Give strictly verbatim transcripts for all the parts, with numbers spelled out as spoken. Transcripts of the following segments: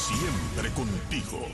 Siempre contigo.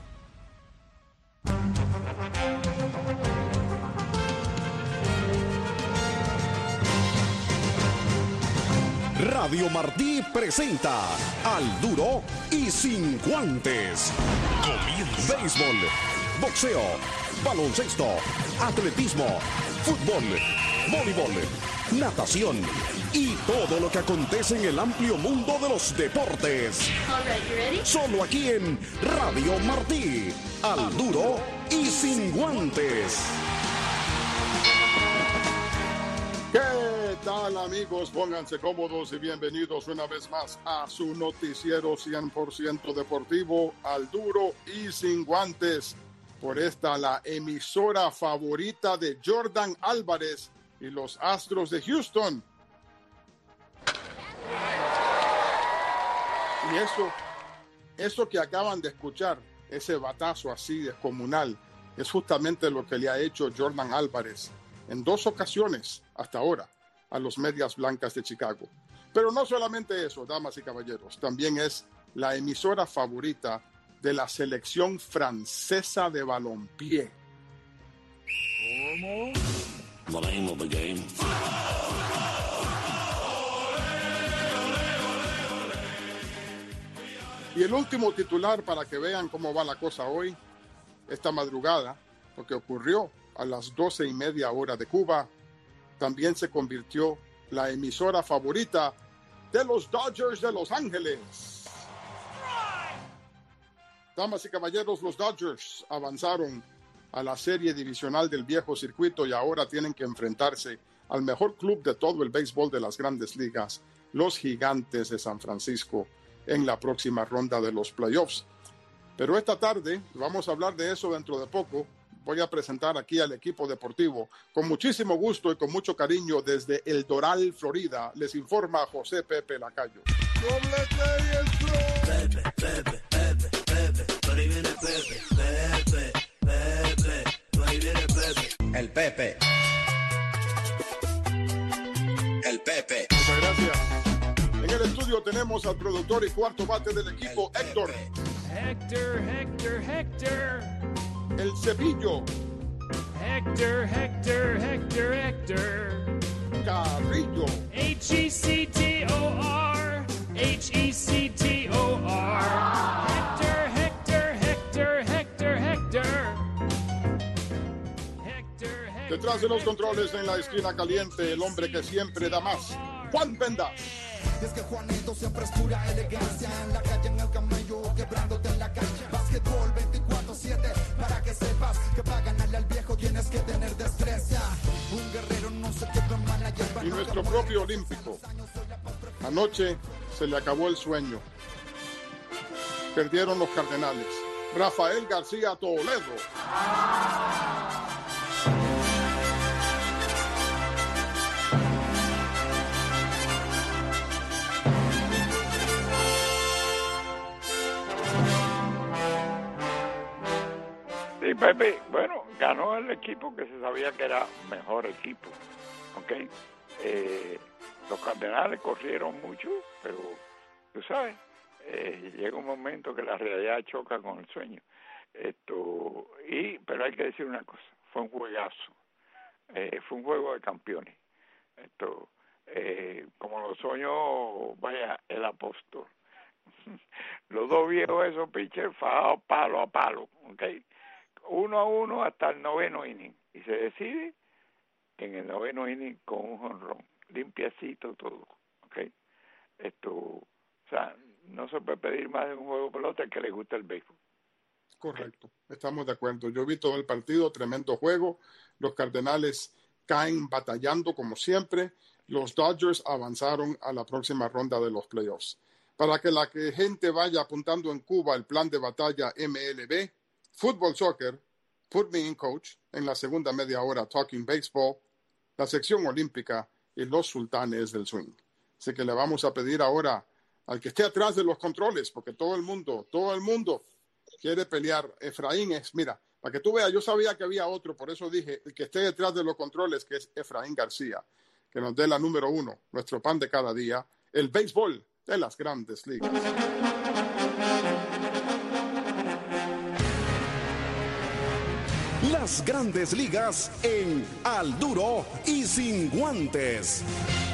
Radio Martí presenta Al Duro y Sin Guantes. Comienza. Béisbol, boxeo, baloncesto, atletismo, fútbol, voleibol, natación y todo lo que acontece en el amplio mundo de los deportes. All right, you ready? Solo aquí en Radio Martí. Al Duro y Sin Guantes. ¿Qué tal, amigos? Pónganse cómodos y bienvenidos una vez más a su noticiero cien por ciento deportivo, Al Duro y Sin Guantes. Por esta, la emisora favorita de Jordan Álvarez y los Astros de Houston. Y eso, eso que acaban de escuchar, ese batazo así descomunal, es justamente lo que le ha hecho Jordan Álvarez en dos ocasiones hasta ahora a los Medias Blancas de Chicago. Pero no solamente eso, damas y caballeros, también es la emisora favorita de la selección francesa de balompié. ¿Cómo? The name of the game. Y el último titular para que vean cómo va la cosa hoy, esta madrugada, lo que ocurrió a las doce y media hora de Cuba, también se convirtió la emisora favorita de los Dodgers de Los Ángeles. Damas y caballeros, los Dodgers avanzaron a la serie divisional del viejo circuito y ahora tienen que enfrentarse al mejor club de todo el béisbol de las grandes ligas, los Gigantes de San Francisco, en la próxima ronda de los playoffs. Pero esta tarde, vamos a hablar de eso dentro de poco, voy a presentar aquí al equipo deportivo. Con muchísimo gusto y con mucho cariño desde El Doral, Florida, les informa José Pepe Lacayo. ¡Doblete y el flow! Pepe, Pepe, Pepe, Pepe, por ahí viene Pepe, Pepe, Pepe, por ahí viene Pepe. El Pepe. El Pepe. Muchas gracias. En el estudio tenemos al productor y cuarto bate del equipo, Héctor. Hector, Hector, Hector. El Cepillo. Hector, Hector, Hector, Hector. Carrillo. H E C T O R. H E C T O R. Hector, Hector, Hector, Hector, Hector. Hector, Hector. Detrás de los controles en la esquina caliente, el hombre que siempre da más, Juan Pendas. Y es que Juanito siempre es pura elegancia. En la calle, en el camello, quebrándote en la cancha. Básquetbol veinticuatro siete, para que sepas que para ganarle al viejo tienes que tener destreza. Un guerrero no se quebra en manager. Y nuestro propio olímpico. Anoche se le acabó el sueño. Perdieron los Cardenales. Rafael García Toledo. Sí, Pepe, bueno, ganó el equipo que se sabía que era mejor equipo, ¿ok? Eh, los Cardenales corrieron mucho, pero tú sabes, eh, llega un momento que la realidad choca con el sueño. Esto y pero hay que decir una cosa, fue un juegazo, eh, fue un juego de campeones. Esto, eh, como lo soñó, vaya, el apóstol. Los dos viejos esos pitchers fajados palo a palo, ¿ok? Uno a uno hasta el noveno inning y se decide en el noveno inning con un jonrón limpiacito todo, ¿ok? Esto, o sea, no se puede pedir más de un juego de pelota que le gusta el béisbol. Correcto, estamos de acuerdo. Yo vi todo el partido, tremendo juego. Los Cardenales caen batallando como siempre. Los Dodgers avanzaron a la próxima ronda de los playoffs. Para que la gente vaya apuntando en Cuba el plan de batalla M L B, Fútbol Soccer, Put Me In Coach, en la segunda media hora Talking Baseball, la sección olímpica y los sultanes del swing. Así que le vamos a pedir ahora al que esté atrás de los controles, porque todo el mundo, todo el mundo quiere pelear. Efraín es, mira, para que tú veas, yo sabía que había otro, por eso dije, el que esté detrás de los controles, que es Efraín García, que nos dé la número uno, nuestro pan de cada día, el béisbol de las grandes ligas. las grandes ligas en Al Duro y Sin Guantes.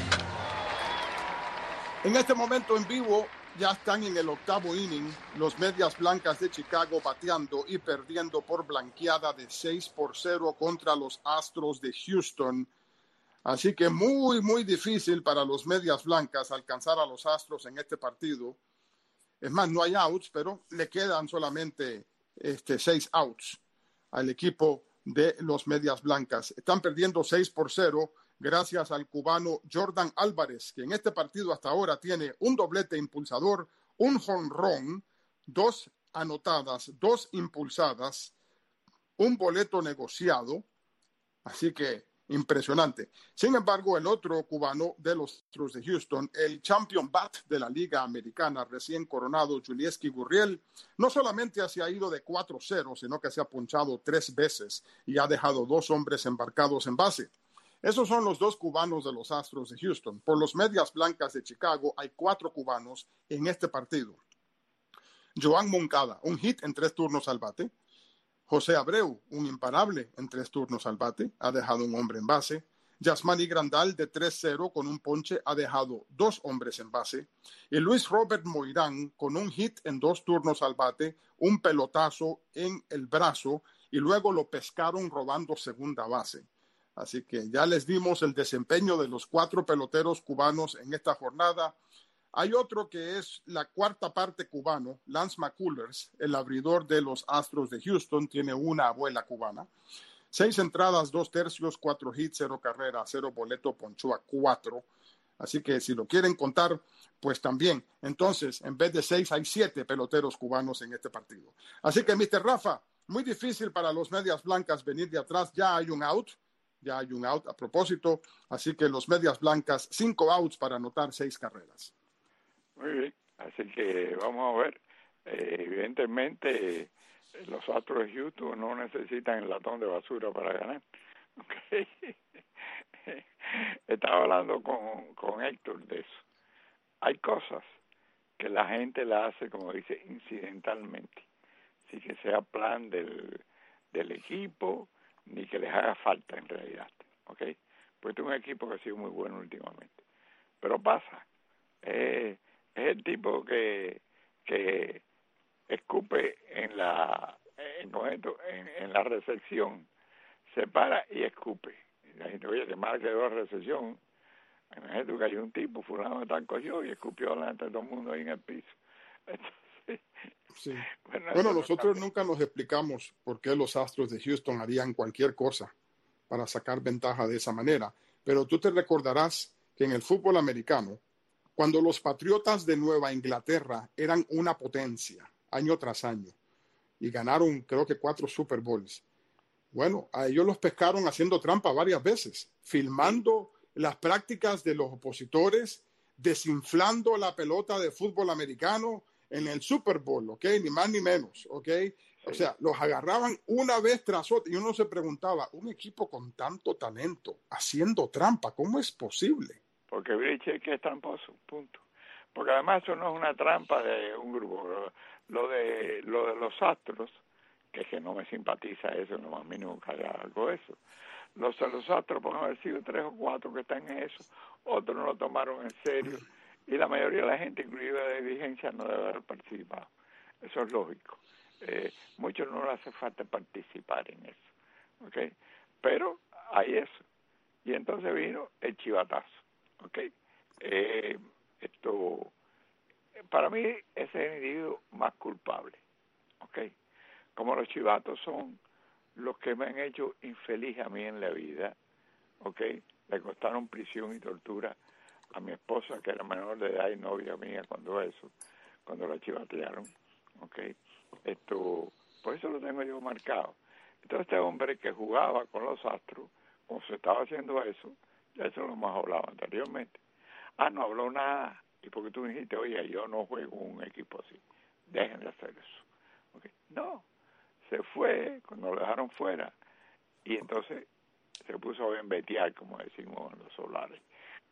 En este momento en vivo ya están en el octavo inning los Medias Blancas de Chicago bateando y perdiendo por blanqueada de seis por cero contra los Astros de Houston. Así que muy, muy difícil para los Medias Blancas alcanzar a los Astros en este partido. Es más, no hay outs, pero le quedan solamente este, seis outs al equipo de los Medias Blancas. Están perdiendo seis por cero gracias al cubano Jordan Álvarez, que en este partido hasta ahora tiene un doblete impulsador, un jonrón, dos anotadas, dos impulsadas, un boleto negociado. Así que impresionante. Sin embargo, el otro cubano de los Astros de Houston, el champion bat de la Liga Americana, recién coronado, Yulieski Gurriel, no solamente se ha ido de cuatro cero, sino que se ha ponchado tres veces y ha dejado dos hombres embarcados en base. Esos son los dos cubanos de los Astros de Houston. Por los Medias Blancas de Chicago hay cuatro cubanos en este partido. Joan Moncada, un hit en tres turnos al bate. José Abreu, un imparable en tres turnos al bate, ha dejado un hombre en base. Yasmani Grandal, de tres cero con un ponche, ha dejado dos hombres en base. Y Luis Robert Moirán, con un hit en dos turnos al bate, un pelotazo en el brazo, y luego lo pescaron robando segunda base. Así que ya les dimos el desempeño de los cuatro peloteros cubanos en esta jornada. Hay otro que es la cuarta parte cubano, Lance McCullers, el abridor de los Astros de Houston, tiene una abuela cubana. Seis entradas, dos tercios, cuatro hits, cero carreras, cero boleto, ponchó a cuatro. Así que si lo quieren contar, pues también. Entonces, en vez de seis, hay siete peloteros cubanos en este partido. Así que, mister Rafa, muy difícil para los Medias Blancas venir de atrás. Ya hay un out, ya hay un out a propósito. Así que los Medias Blancas, cinco outs para anotar seis carreras. Muy bien, así que vamos a ver. Eh, evidentemente, eh, los Astros de Houston no necesitan el latón de basura para ganar. Okay. Estaba hablando con, con Héctor de eso. Hay cosas que la gente la hace, como dice, incidentalmente, sin que sea plan del, del equipo, ni que les haga falta en realidad. ¿Okay? Pues es un equipo que ha sido muy bueno últimamente. Pero pasa. Eh, es el tipo que que escupe en la en, en, en la recepción, se para y escupe. Y la gente, oye, que mal quedó la recepción. Imagínate que hay un tipo, fulano de tal cogió y escupió delante de todo el mundo ahí en el piso. Entonces, sí. Bueno, bueno nosotros no nunca nos explicamos por qué los Astros de Houston harían cualquier cosa para sacar ventaja de esa manera. Pero tú te recordarás que en el fútbol americano, cuando los Patriotas de Nueva Inglaterra eran una potencia, año tras año, y ganaron creo que cuatro Super Bowls, bueno, a ellos los pescaron haciendo trampa varias veces, filmando las prácticas de los opositores, desinflando la pelota de fútbol americano en el Super Bowl, ¿ok? Ni más ni menos, ¿ok? O sea, los agarraban una vez tras otra y uno se preguntaba, un equipo con tanto talento haciendo trampa, ¿cómo es posible? Porque Belichick es tramposo, punto. Porque además eso no es una trampa de un grupo. Lo, lo de lo de los Astros, que es que no me simpatiza eso, no más mínimo que haga algo de eso. Los de los Astros, por haber sido tres o cuatro que están en eso, otros no lo tomaron en serio. Y la mayoría de la gente, incluida de dirigencia, no debe haber participado. Eso es lógico. Eh, muchos no les hace falta participar en eso. ¿Okay? Pero hay eso. Y entonces vino el chivatazo. Okay, eh, esto para mí es el individuo más culpable. Okay, como los chivatos son los que me han hecho infeliz a mí en la vida. Okay, le costaron prisión y tortura a mi esposa, que era menor de edad y novia mía cuando eso, cuando la chivatearon. Okay, esto, por eso lo tengo yo marcado. Entonces este hombre que jugaba con los Astros, cuando se estaba haciendo eso, ya eso lo hemos hablado anteriormente. Ah, no habló nada. Y porque tú dijiste, oye, yo no juego un equipo así. Dejen de hacer eso. ¿Okay? No. Se fue cuando lo dejaron fuera. Y entonces se puso a embetear, como decimos en los solares.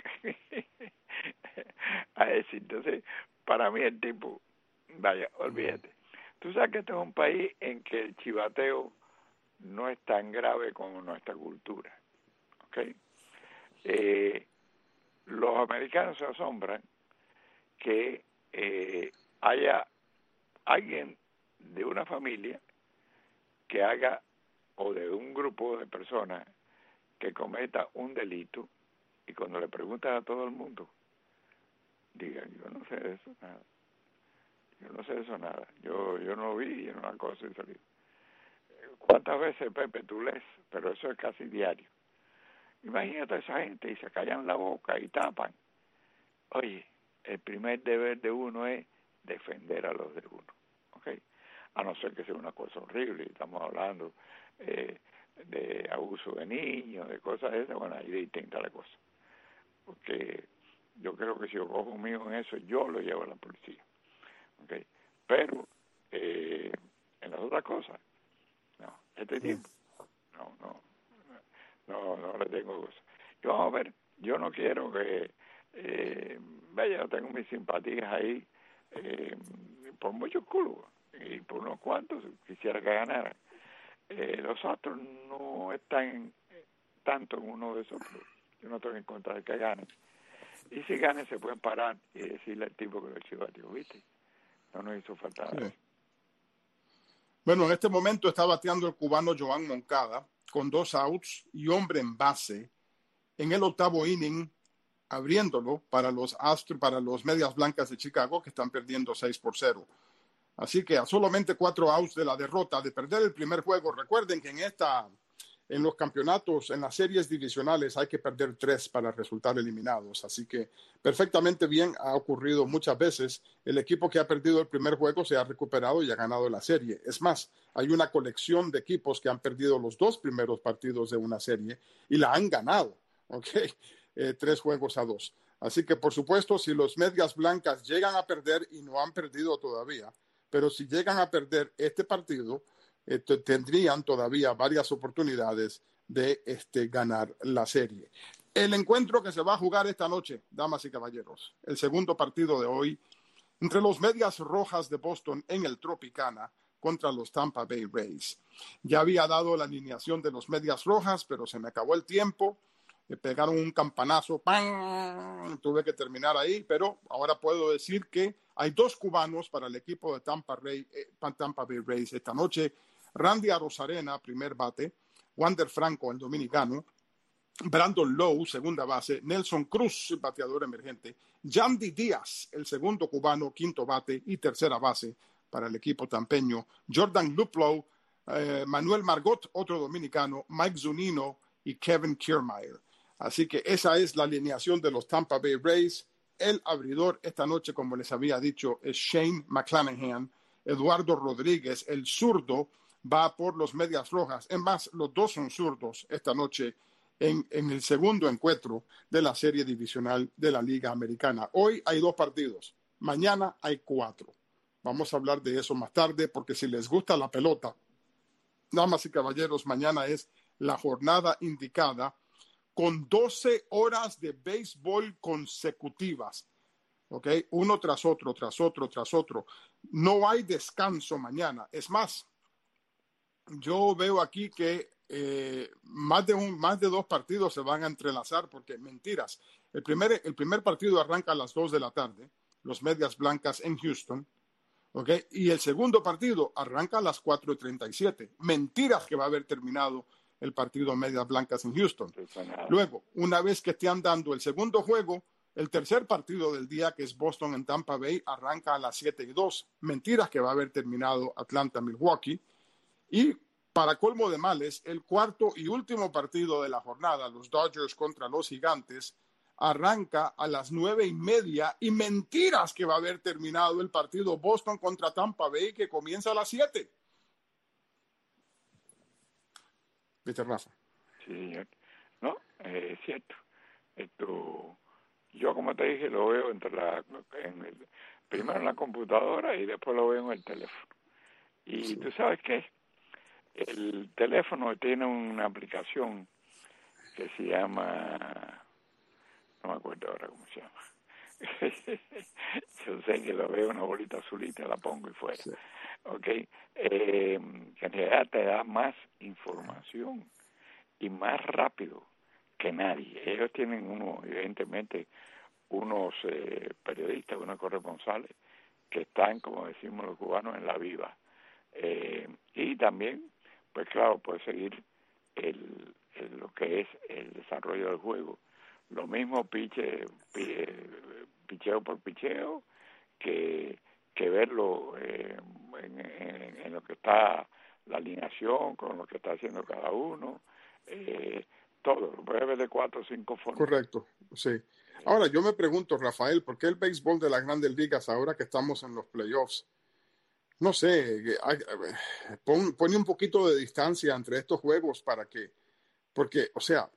A decir, entonces, para mí el tipo, vaya, olvídate. Tú sabes que este es un país en que el chivateo no es tan grave como nuestra cultura, ¿ok? Eh, los americanos se asombran que eh, haya alguien de una familia que haga, o de un grupo de personas que cometa un delito, y cuando le preguntan a todo el mundo, digan, yo no sé de eso nada, yo no sé de eso nada, yo yo no vi, yo no la cosa y salí. ¿Cuántas veces, Pepe, tú lees? Pero eso es casi diario. Imagínate a esa gente y se callan la boca y tapan. Oye, el primer deber de uno es defender a los de uno, ¿ok? A no ser que sea una cosa horrible, estamos hablando eh, de abuso de niños, de cosas de esas, bueno, ahí distinta la cosa. Porque yo creo que si yo cojo mío en eso, yo lo llevo a la policía, ¿ok? Pero eh, en las otras cosas, no, este tiempo, no, no, no, no le tengo cosas. Yo, vamos a ver, yo no quiero que, eh, vaya, yo tengo mis simpatías ahí, eh, por muchos clubes, y por unos cuantos quisiera que ganaran. Eh, los Astros no están tanto en uno de esos clubes. Yo no estoy en contra de que ganen. Y si ganen se pueden parar y decirle al tipo que lo chivateó, ¿viste? No nos hizo falta nada. Sí. Bueno, en este momento está bateando el cubano Joan Moncada con dos outs y hombre en base en el octavo inning, abriéndolo para los Astros, para los Medias Blancas de Chicago, que están perdiendo seis por cero. Así que a solamente cuatro outs de la derrota, de perder el primer juego. Recuerden que en esta, en los campeonatos, en las series divisionales, hay que perder tres para resultar eliminados. Así que perfectamente bien ha ocurrido muchas veces. El equipo que ha perdido el primer juego se ha recuperado y ha ganado la serie. Es más, hay una colección de equipos que han perdido los dos primeros partidos de una serie y la han ganado, ¿ok? Eh, tres juegos a dos. Así que, por supuesto, si los Medias Blancas llegan a perder y no han perdido todavía, pero si llegan a perder este partido, eh, tendrían todavía varias oportunidades de este, ganar la serie. El encuentro que se va a jugar esta noche, damas y caballeros, el segundo partido de hoy, entre los Medias Rojas de Boston en el Tropicana contra los Tampa Bay Rays. Ya había dado la alineación de los Medias Rojas, pero se me acabó el tiempo. Me pegaron un campanazo, ¡pam! Tuve que terminar ahí, pero ahora puedo decir que hay dos cubanos para el equipo de Tampa, Ray, eh, Tampa Bay Rays esta noche. Randy Arozarena, primer bate, Wander Franco, el dominicano, Brandon Lowe, segunda base, Nelson Cruz, bateador emergente, Yandy Díaz, el segundo cubano, quinto bate y tercera base para el equipo tampeño, Jordan Luplow, eh, Manuel Margot, otro dominicano, Mike Zunino y Kevin Kiermaier. Así que esa es la alineación de los Tampa Bay Rays. El abridor esta noche, como les había dicho, es Shane McClanahan. Eduardo Rodríguez, el zurdo, va por los Medias Rojas. Es más, los dos son zurdos esta noche en, en el segundo encuentro de la serie divisional de la Liga Americana. Hoy hay dos partidos, mañana hay cuatro. Vamos a hablar de eso más tarde, porque si les gusta la pelota, damas y caballeros, mañana es la jornada indicada con doce horas de béisbol consecutivas, ¿ok? Uno tras otro, tras otro, tras otro. No hay descanso mañana. Es más, yo veo aquí que eh, más, de un, más de dos partidos se van a entrelazar, porque mentiras. El primer, el primer partido arranca a las dos de la tarde, los Medias Blancas en Houston, ¿ok? Y el segundo partido arranca a las cuatro y treinta y siete. Mentiras que va a haber terminado el partido Medias Blancas en Houston. Luego, una vez que estén dando el segundo juego, el tercer partido del día, que es Boston en Tampa Bay, arranca a las siete y dos. Mentiras que va a haber terminado Atlanta-Milwaukee. Y, para colmo de males, el cuarto y último partido de la jornada, los Dodgers contra los Gigantes, arranca a las nueve y media. Y mentiras que va a haber terminado el partido Boston contra Tampa Bay, que comienza a las siete. ¿Viste, Rafa? Sí, señor. No, eh, es cierto. Esto, yo, como te dije, lo veo entre la, en el, primero en la computadora y después lo veo en el teléfono. Y sí. ¿Tú sabes qué? El teléfono tiene una aplicación que se llama, no me acuerdo ahora cómo se llama, Yo sé que lo veo una bolita azulita, la pongo y fuera. Sí. ¿Ok? Eh, que en realidad te da más información y más rápido que nadie. Ellos tienen uno, evidentemente, unos eh, periodistas, unos corresponsales que están, como decimos los cubanos, en la viva. Eh, y también, pues claro, puedes seguir el, el, lo que es el desarrollo del juego. Lo mismo piche, piche picheo por picheo que, que verlo eh, en, en, en lo que está la alineación, con lo que está haciendo cada uno, eh, todo, lo puedes ver de cuatro o cinco formas. Correcto, sí. Ahora, yo me pregunto, Rafael, ¿por qué el béisbol de las grandes ligas, ahora que estamos en los playoffs, no sé, pon, pone un poquito de distancia entre estos juegos para que, porque, o sea,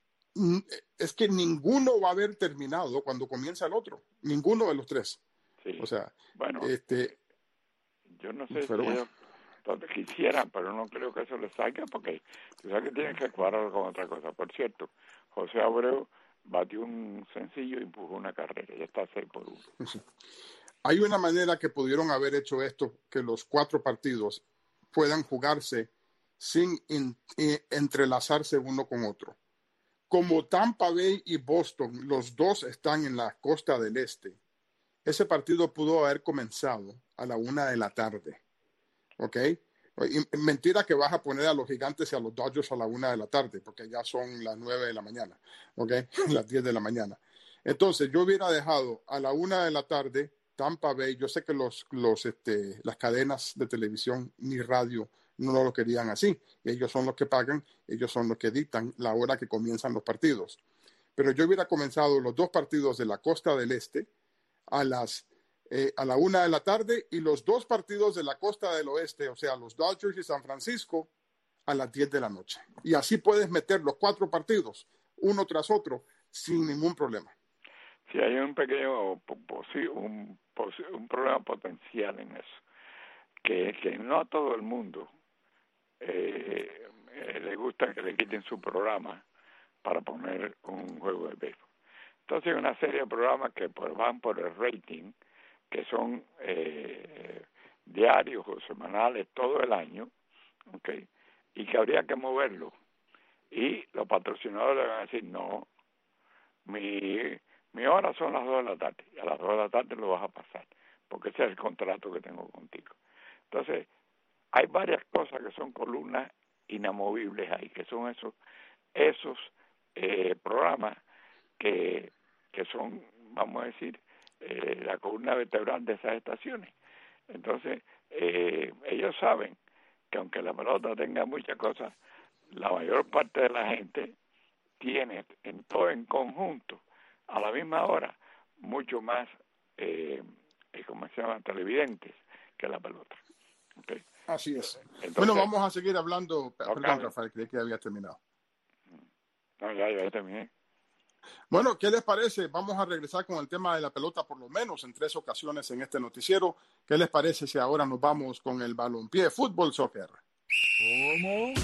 es que ninguno va a haber terminado cuando comienza el otro, ninguno de los tres. Sí. O sea, bueno, este, yo no sé pero si bueno. ellos quisieran, pero no creo que eso les salga porque tú sabes que tienen que cuadrar con otra cosa. Por cierto, José Abreu batió un sencillo y empujó una carrera, ya está seis por uno. Sí. Hay una manera que pudieron haber hecho esto, que los cuatro partidos puedan jugarse sin in, eh, entrelazarse uno con otro. Como Tampa Bay y Boston, los dos están en la costa del este, ese partido pudo haber comenzado a la una de la tarde. ¿Ok? Y mentira que vas a poner a los Gigantes y a los Dodgers a la una de la tarde, porque ya son las nueve de la mañana. ¿Ok? Las diez de la mañana. Entonces, yo hubiera dejado a la una de la tarde Tampa Bay. Yo sé que los, los, este, las cadenas de televisión ni radio no lo querían así. Ellos son los que pagan, ellos son los que dictan la hora que comienzan los partidos. Pero yo hubiera comenzado los dos partidos de la costa del este a las eh, a la una de la tarde y los dos partidos de la costa del oeste, o sea, los Dodgers y San Francisco, a las diez de la noche. Y así puedes meter los cuatro partidos, uno tras otro, sin ningún problema. Sí, hay un pequeño, un, un problema potencial en eso, que, que no a todo el mundo eh, eh, le gusta que le quiten su programa para poner un juego de béisbol. Entonces hay una serie de programas que pues, van por el rating, que son eh, diarios o semanales todo el año, ¿okay? Y que habría que moverlo. Y los patrocinadores le van a decir, no, mi, mi hora son las dos de la tarde, y a las dos de la tarde lo vas a pasar, porque ese es el contrato que tengo contigo. Entonces, hay varias cosas que son columnas inamovibles ahí, que son esos, esos eh, programas que, que son, vamos a decir, eh, la columna vertebral de esas estaciones. Entonces, eh, ellos saben que aunque la pelota tenga muchas cosas, la mayor parte de la gente tiene en todo en conjunto, a la misma hora, mucho más, eh, como se llaman, televidentes que la pelota. ¿Okay? Así es. Entonces, bueno, vamos a seguir hablando. Okay. Perdón, Rafael, creí que había terminado. No, ya, ya terminé. Bueno, ¿qué les parece? Vamos a regresar con el tema de la pelota por lo menos en tres ocasiones en este noticiero. ¿Qué les parece si ahora nos vamos con el balompié, fútbol, soccer? ¿Cómo?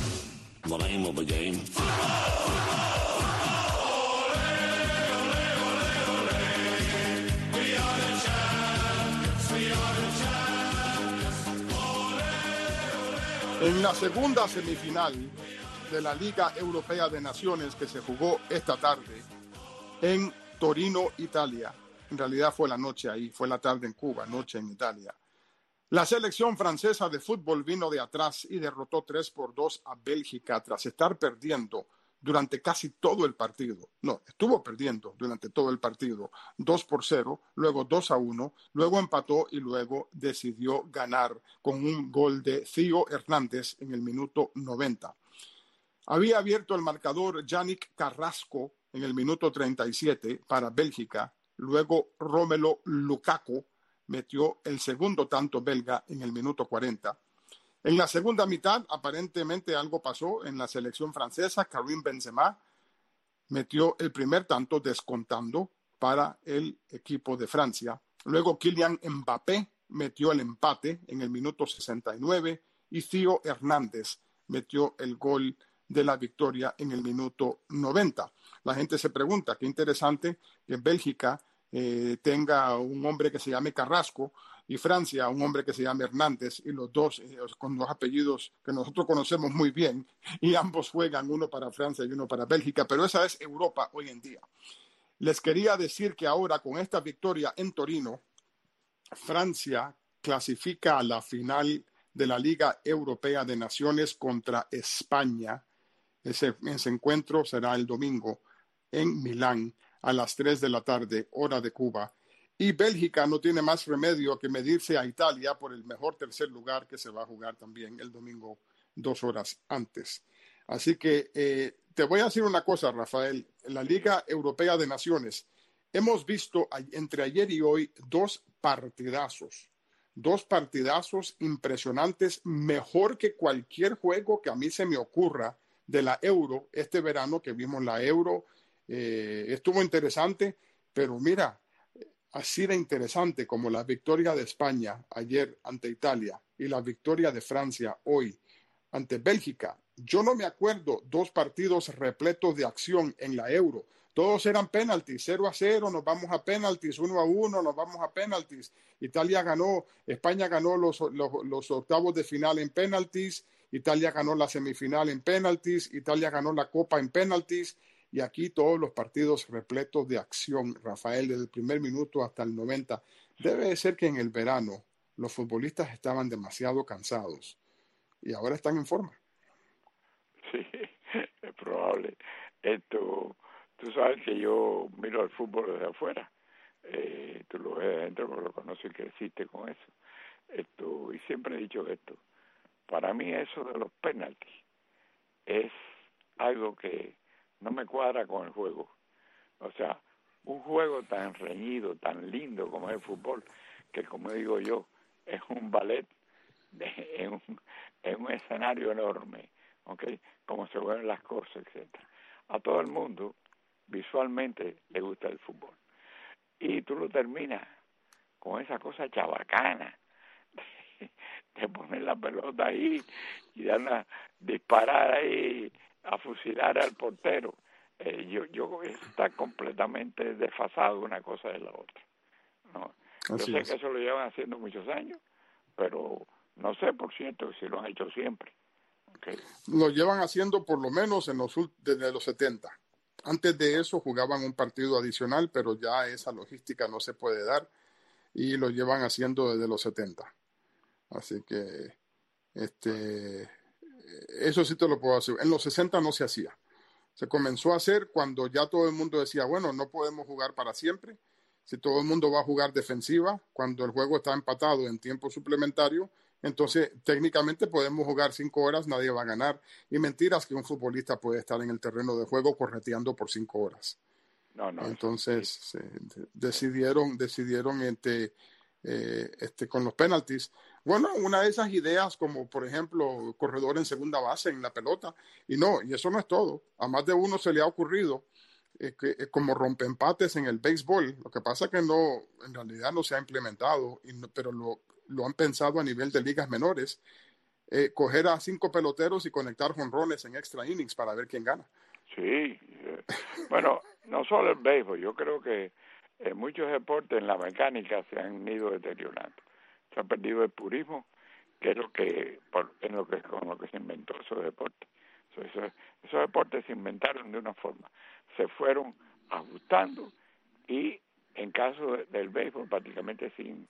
En la segunda semifinal de la Liga Europea de Naciones que se jugó esta tarde en Torino, Italia. En realidad fue la noche ahí, fue la tarde en Cuba, noche en Italia. La selección francesa de fútbol vino de atrás y derrotó tres por dos a Bélgica tras estar perdiendo durante casi todo el partido. No, estuvo perdiendo durante todo el partido, dos por cero, luego dos a uno, luego empató y luego decidió ganar con un gol de Theo Hernández en el minuto noventa. Había abierto el marcador Yannick Carrasco en el minuto treinta y siete para Bélgica, luego Romelu Lukaku metió el segundo tanto belga en el minuto cuarenta. En la segunda mitad, aparentemente algo pasó en la selección francesa. Karim Benzema metió el primer tanto descontando para el equipo de Francia. Luego Kylian Mbappé metió el empate en el minuto sesenta y nueve y Theo Hernández metió el gol de la victoria en el minuto noventa. La gente se pregunta, qué interesante que Bélgica eh, tenga un hombre que se llame Carrasco y Francia un hombre que se llame Hernández, y los dos eh, con dos apellidos que nosotros conocemos muy bien, y ambos juegan, uno para Francia y uno para Bélgica, pero esa es Europa hoy en día. Les quería decir que ahora con esta victoria en Torino, Francia clasifica a la final de la Liga Europea de Naciones contra España. Ese, ese encuentro será el domingo en Milán a las tres de la tarde, hora de Cuba. Y Bélgica no tiene más remedio que medirse a Italia por el mejor tercer lugar, que se va a jugar también el domingo dos horas antes. Así que eh, te voy a decir una cosa, Rafael. En la Liga Europea de Naciones hemos visto entre ayer y hoy dos partidazos. Dos partidazos impresionantes, mejor que cualquier juego que a mí se me ocurra de la Euro este verano, que vimos la Euro. Eh, estuvo interesante, pero mira, así de interesante como la victoria de España ayer ante Italia y la victoria de Francia hoy ante Bélgica. Yo no me acuerdo dos partidos repletos de acción en la Euro. Todos eran penaltis, cero a cero, nos vamos a penaltis, uno a uno, nos vamos a penaltis. Italia ganó, España ganó los, los, los octavos de final en penaltis, Italia ganó la semifinal en penaltis, Italia ganó la Copa en penaltis. Y aquí todos los partidos repletos de acción, Rafael, desde el primer minuto hasta el noventa. Debe de ser que en el verano los futbolistas estaban demasiado cansados y ahora están en forma. Sí, es probable. Esto, tú sabes que yo miro el fútbol desde afuera. Eh, tú lo ves adentro, pero lo conoces y creciste con eso. Esto, y siempre he dicho esto. Para mí eso de los penaltis es algo que no me cuadra con el juego. O sea, un juego tan reñido, tan lindo como es el fútbol, que como digo yo, es un ballet de, en, un, en un escenario enorme, ¿okay? Como se ven las cosas, etcétera. A todo el mundo, visualmente, le gusta el fútbol. Y tú lo terminas con esa cosa chabacana de, de poner la pelota ahí y darla, disparar ahí, a fusilar al portero. Eh, yo, yo está completamente desfasado una cosa de la otra, ¿no? Yo Así sé es. que eso lo llevan haciendo muchos años, pero no sé, por cierto, si lo han hecho siempre. Okay. Lo llevan haciendo por lo menos en los, desde los setenta. Antes de eso jugaban un partido adicional, pero ya esa logística no se puede dar y lo llevan haciendo desde los setenta. Así que este, eso sí te lo puedo hacer. En los sesenta no se hacía. Se comenzó a hacer cuando ya todo el mundo decía, bueno, no podemos jugar para siempre. Si todo el mundo va a jugar defensiva, cuando el juego está empatado en tiempo suplementario, entonces técnicamente podemos jugar cinco horas, nadie va a ganar. Y mentiras que un futbolista puede estar en el terreno de juego correteando por cinco horas. No, no. Entonces sí. eh, decidieron, decidieron este, eh, este, con los penaltis. Bueno, una de esas ideas como, por ejemplo, corredor en segunda base en la pelota. Y no, y eso no es todo. A más de uno se le ha ocurrido eh, que, eh, como rompeempates en el béisbol. Lo que pasa es que no, en realidad no se ha implementado, y no, pero lo, lo han pensado a nivel de ligas menores. Eh, coger a cinco peloteros y conectar jonrones en extra innings para ver quién gana. Sí. Eh, bueno, no solo el béisbol. Yo creo que en muchos deportes en la mecánica se han ido deteriorando. Se ha perdido el purismo, que es lo que, por, en lo que con lo que se inventó esos deportes. So, eso, esos deportes se inventaron de una forma, se fueron ajustando y en caso de, del béisbol prácticamente sin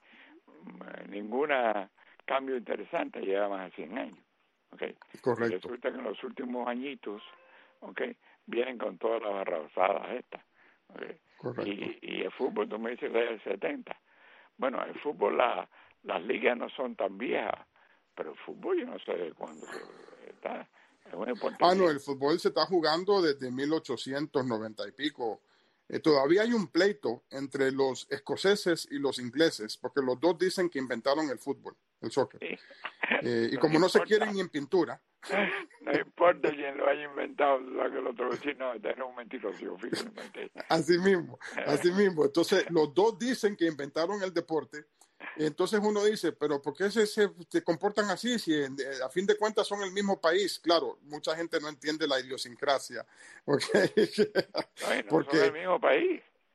um, ninguna cambio interesante llevaban a cien años. Okay. Correcto. Y resulta que en los últimos añitos, okay, vienen con todas las barrabasadas estas. Okay. Correcto. Y, y el fútbol, tú me dices, es el setenta. Bueno, el fútbol, la, las ligas no son tan viejas, pero el fútbol yo no sé de cuándo está. Es un deporte. Ah, no, el fútbol se está jugando desde mil ochocientos noventa y pico. Eh, todavía hay un pleito entre los escoceses y los ingleses, porque los dos dicen que inventaron el fútbol, el soccer. Sí. Eh, y No como no se importa. quieren ni en pintura. No importa quién lo haya inventado, ¿sabes? Que el otro vecino no, este era un mentiroso, yo fui que lo inventé. Así mismo, así mismo. Entonces, los dos dicen que inventaron el deporte. Entonces uno dice, pero ¿por qué se, se, se comportan así? Si eh, a fin de cuentas son el mismo país. Claro, mucha gente no entiende la idiosincrasia. Okay. No, y no Porque son del mismo país.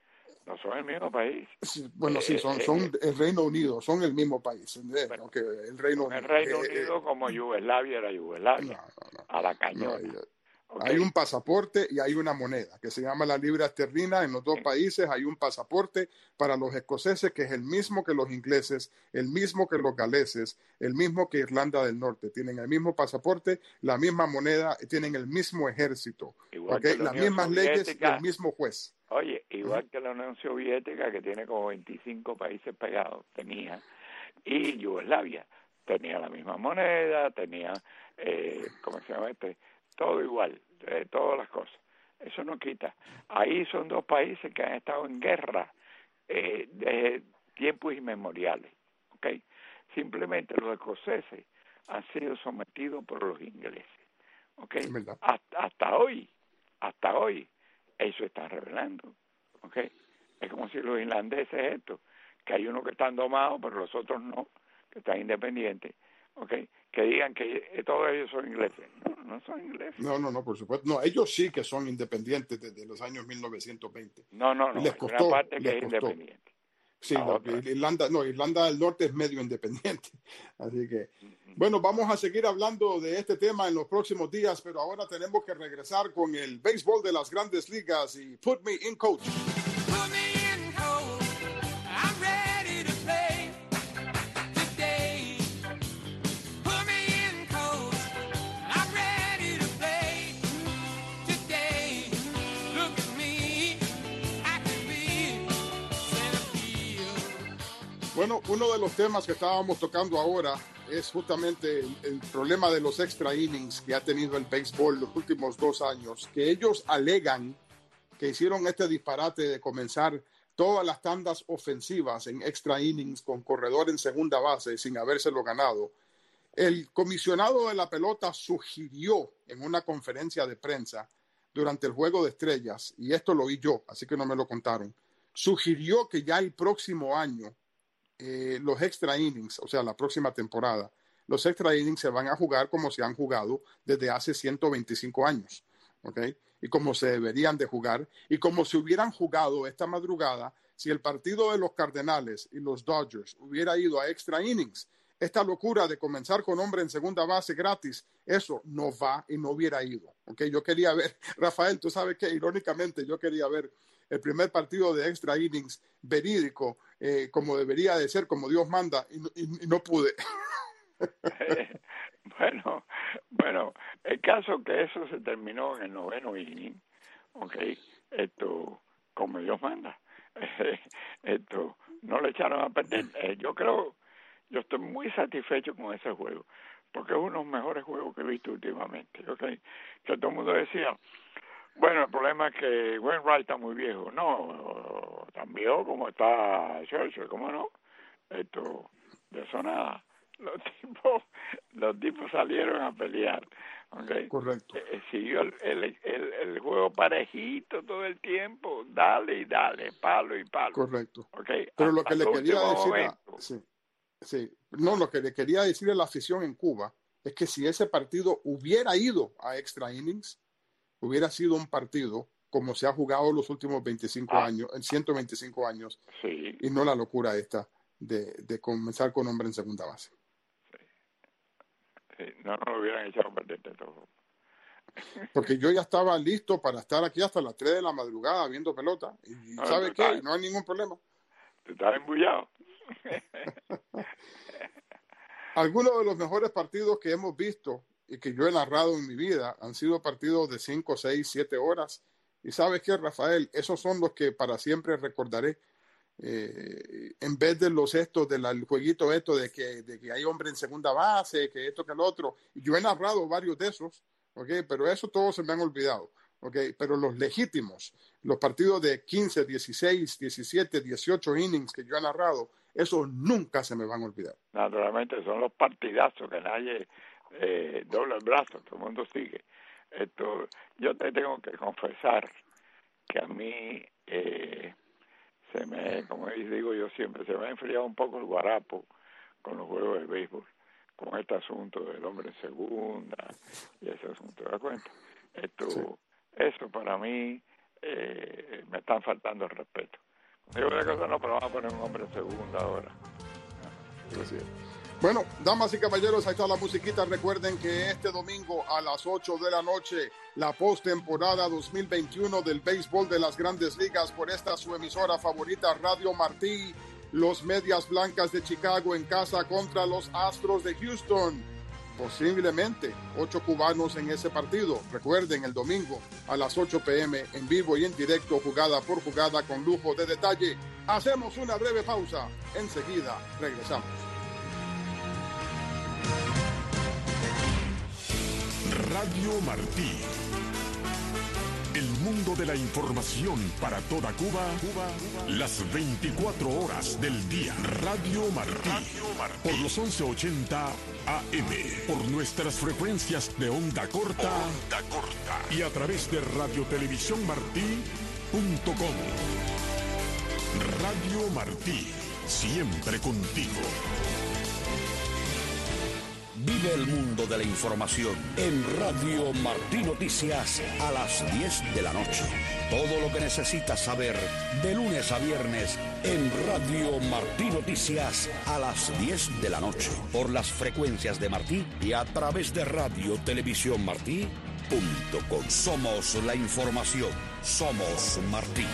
No son el mismo país. Sí, bueno, Eh, sí, son, eh, son eh, el Reino Unido, son el mismo país. ¿Entendés? bueno, Okay, el Reino son el Unido. Reino Eh, Unido eh, como Yugoslavia era no, Yugoslavia, no, no. a la no cañona. hay, ¿Ok? hay un pasaporte y hay una moneda que se llama la libra esterlina. En los dos países hay un pasaporte para los escoceses que es el mismo que los ingleses, el mismo que los galeses, el mismo que Irlanda del Norte. Tienen el mismo pasaporte, la misma moneda, tienen el mismo ejército, Igual ¿okay? que la Las Unión mismas leyes y el Soviética. mismo juez. Oye, igual que la Unión Soviética, que tiene como veinticinco países pegados, tenía, y Yugoslavia, tenía la misma moneda, tenía, eh, ¿cómo se llama este? Todo igual, eh, todas las cosas. Eso no quita. Ahí son dos países que han estado en guerra eh, desde tiempos inmemoriales, ¿ok? Simplemente los escoceses han sido sometidos por los ingleses, ¿ok? Es verdad. Hasta, hasta hoy, hasta hoy, eso está revelando, ¿ok? Es como si los irlandeses esto, que hay unos que están domados, pero los otros no, que están independientes, ¿ok? Que digan que todos ellos son ingleses. No, no son ingleses. No, no, no, por supuesto. No, ellos sí que son independientes desde los años mil novecientos veinte. No, no, Y no, les hay una costó, parte que les es costó. independiente. Sí, La la, otra. Irlanda, no, Irlanda del Norte es medio independiente. Así que, bueno, vamos a seguir hablando de este tema en los próximos días, pero ahora tenemos que regresar con el béisbol de las grandes ligas y Put Me in Coach. Put me in coach. I'm ready to play today. Put me in coach. I'm ready to play today. Look at me. I could be center field. Bueno, uno de los temas que estábamos tocando ahora es justamente el, el problema de los extra innings que ha tenido el béisbol los últimos dos años, que ellos alegan que hicieron este disparate de comenzar todas las tandas ofensivas en extra innings con corredor en segunda base sin habérselo ganado. El comisionado de la pelota sugirió en una conferencia de prensa durante el Juego de Estrellas, y esto lo oí yo, así que no me lo contaron, sugirió que ya el próximo año eh, los extra innings, o sea, la próxima temporada, los extra innings se van a jugar como se han jugado desde hace ciento veinticinco años, ¿ok? Y como se deberían de jugar, y como se hubieran jugado esta madrugada si el partido de los Cardenales y los Dodgers hubiera ido a extra innings. Esta locura de comenzar con hombre en segunda base gratis, eso no va y no hubiera ido, ¿ok? Yo quería ver, Rafael, tú sabes que irónicamente yo quería ver el primer partido de extra innings verídico, eh, como debería de ser, como Dios manda, y, y, y no pude. bueno, bueno, el caso que eso se terminó en el noveno inning, ok, esto, como Dios manda, esto, no le echaron a perder. Eh, yo creo, yo estoy muy satisfecho con ese juego, porque es uno de los mejores juegos que he visto últimamente, ok, que todo el mundo decía, bueno, el problema es que Wainwright está muy viejo. No, tan viejo como está Churchill, ¿cómo no? Esto, de eso nada. Los tipos, los tipos salieron a pelear, ¿okay? Correcto. Eh, siguió el, el, el, el juego parejito todo el tiempo, dale y dale, palo y palo. Correcto. ¿Okay? Pero Hasta lo que le quería decir, a, sí, sí, no, lo que le quería decir a la afición en Cuba es que si ese partido hubiera ido a extra innings, hubiera sido un partido como se ha jugado los últimos veinticinco ah, años, en ciento veinticinco años, sí. y no la locura esta de, de comenzar con hombre en segunda base. Sí. Sí. No, no lo hubieran echado a perder de todo. Porque yo ya estaba listo para estar aquí hasta las tres de la madrugada viendo pelota, y No, ¿sabe no, qué? está, No hay ningún problema. Tú estás embullado. Algunos de los mejores partidos que hemos visto y que yo he narrado en mi vida han sido partidos de cinco, seis, siete horas. Y ¿sabes qué, Rafael? Esos son los que para siempre recordaré. Eh, en vez de los estos, del jueguito esto de que, de que hay hombre en segunda base, que esto, que el otro. Yo he narrado varios de esos, ¿okay? Pero eso todos se me han olvidado. ¿Okay? Pero los legítimos, los partidos de quince, dieciséis, diecisiete, dieciocho innings que yo he narrado, esos nunca se me van a olvidar. Naturalmente son los partidazos que nadie eh, dobla el brazo, todo el mundo sigue. Esto, yo te tengo que confesar que a mí eh, se me, como digo yo siempre, se me ha enfriado un poco el guarapo con los juegos de béisbol, con este asunto del hombre en segunda y ese asunto, ¿te das cuenta? Esto, sí. Eso para mí eh, me están faltando el respeto Digo una cosa, no, pero vamos a poner un hombre en segunda ahora. Así es. Bueno, damas y caballeros, ahí está la musiquita. Recuerden que este domingo a las ocho de la noche, la postemporada dos mil veintiuno del béisbol de las Grandes Ligas por esta su emisora favorita, Radio Martí. Los Medias Blancas de Chicago en casa contra los Astros de Houston. Posiblemente ocho cubanos en ese partido. Recuerden, el domingo a las ocho p m en vivo y en directo, jugada por jugada con lujo de detalle. Hacemos una breve pausa. Enseguida regresamos. Radio Martí. El mundo de la información para toda Cuba, Cuba, las veinticuatro horas del día. Radio Martí. Radio Martí. Por los once ochenta A M. Por nuestras frecuencias de onda corta. Onda corta. Y a través de radiotelevisión martí punto com. Radio Martí. Siempre contigo. Vive el mundo de la información en Radio Martí Noticias a las diez de la noche. Todo lo que necesitas saber de lunes a viernes en Radio Martí Noticias a las diez de la noche. Por las frecuencias de Martí y a través de radio televisión martí punto com. Somos la información. Somos Martí.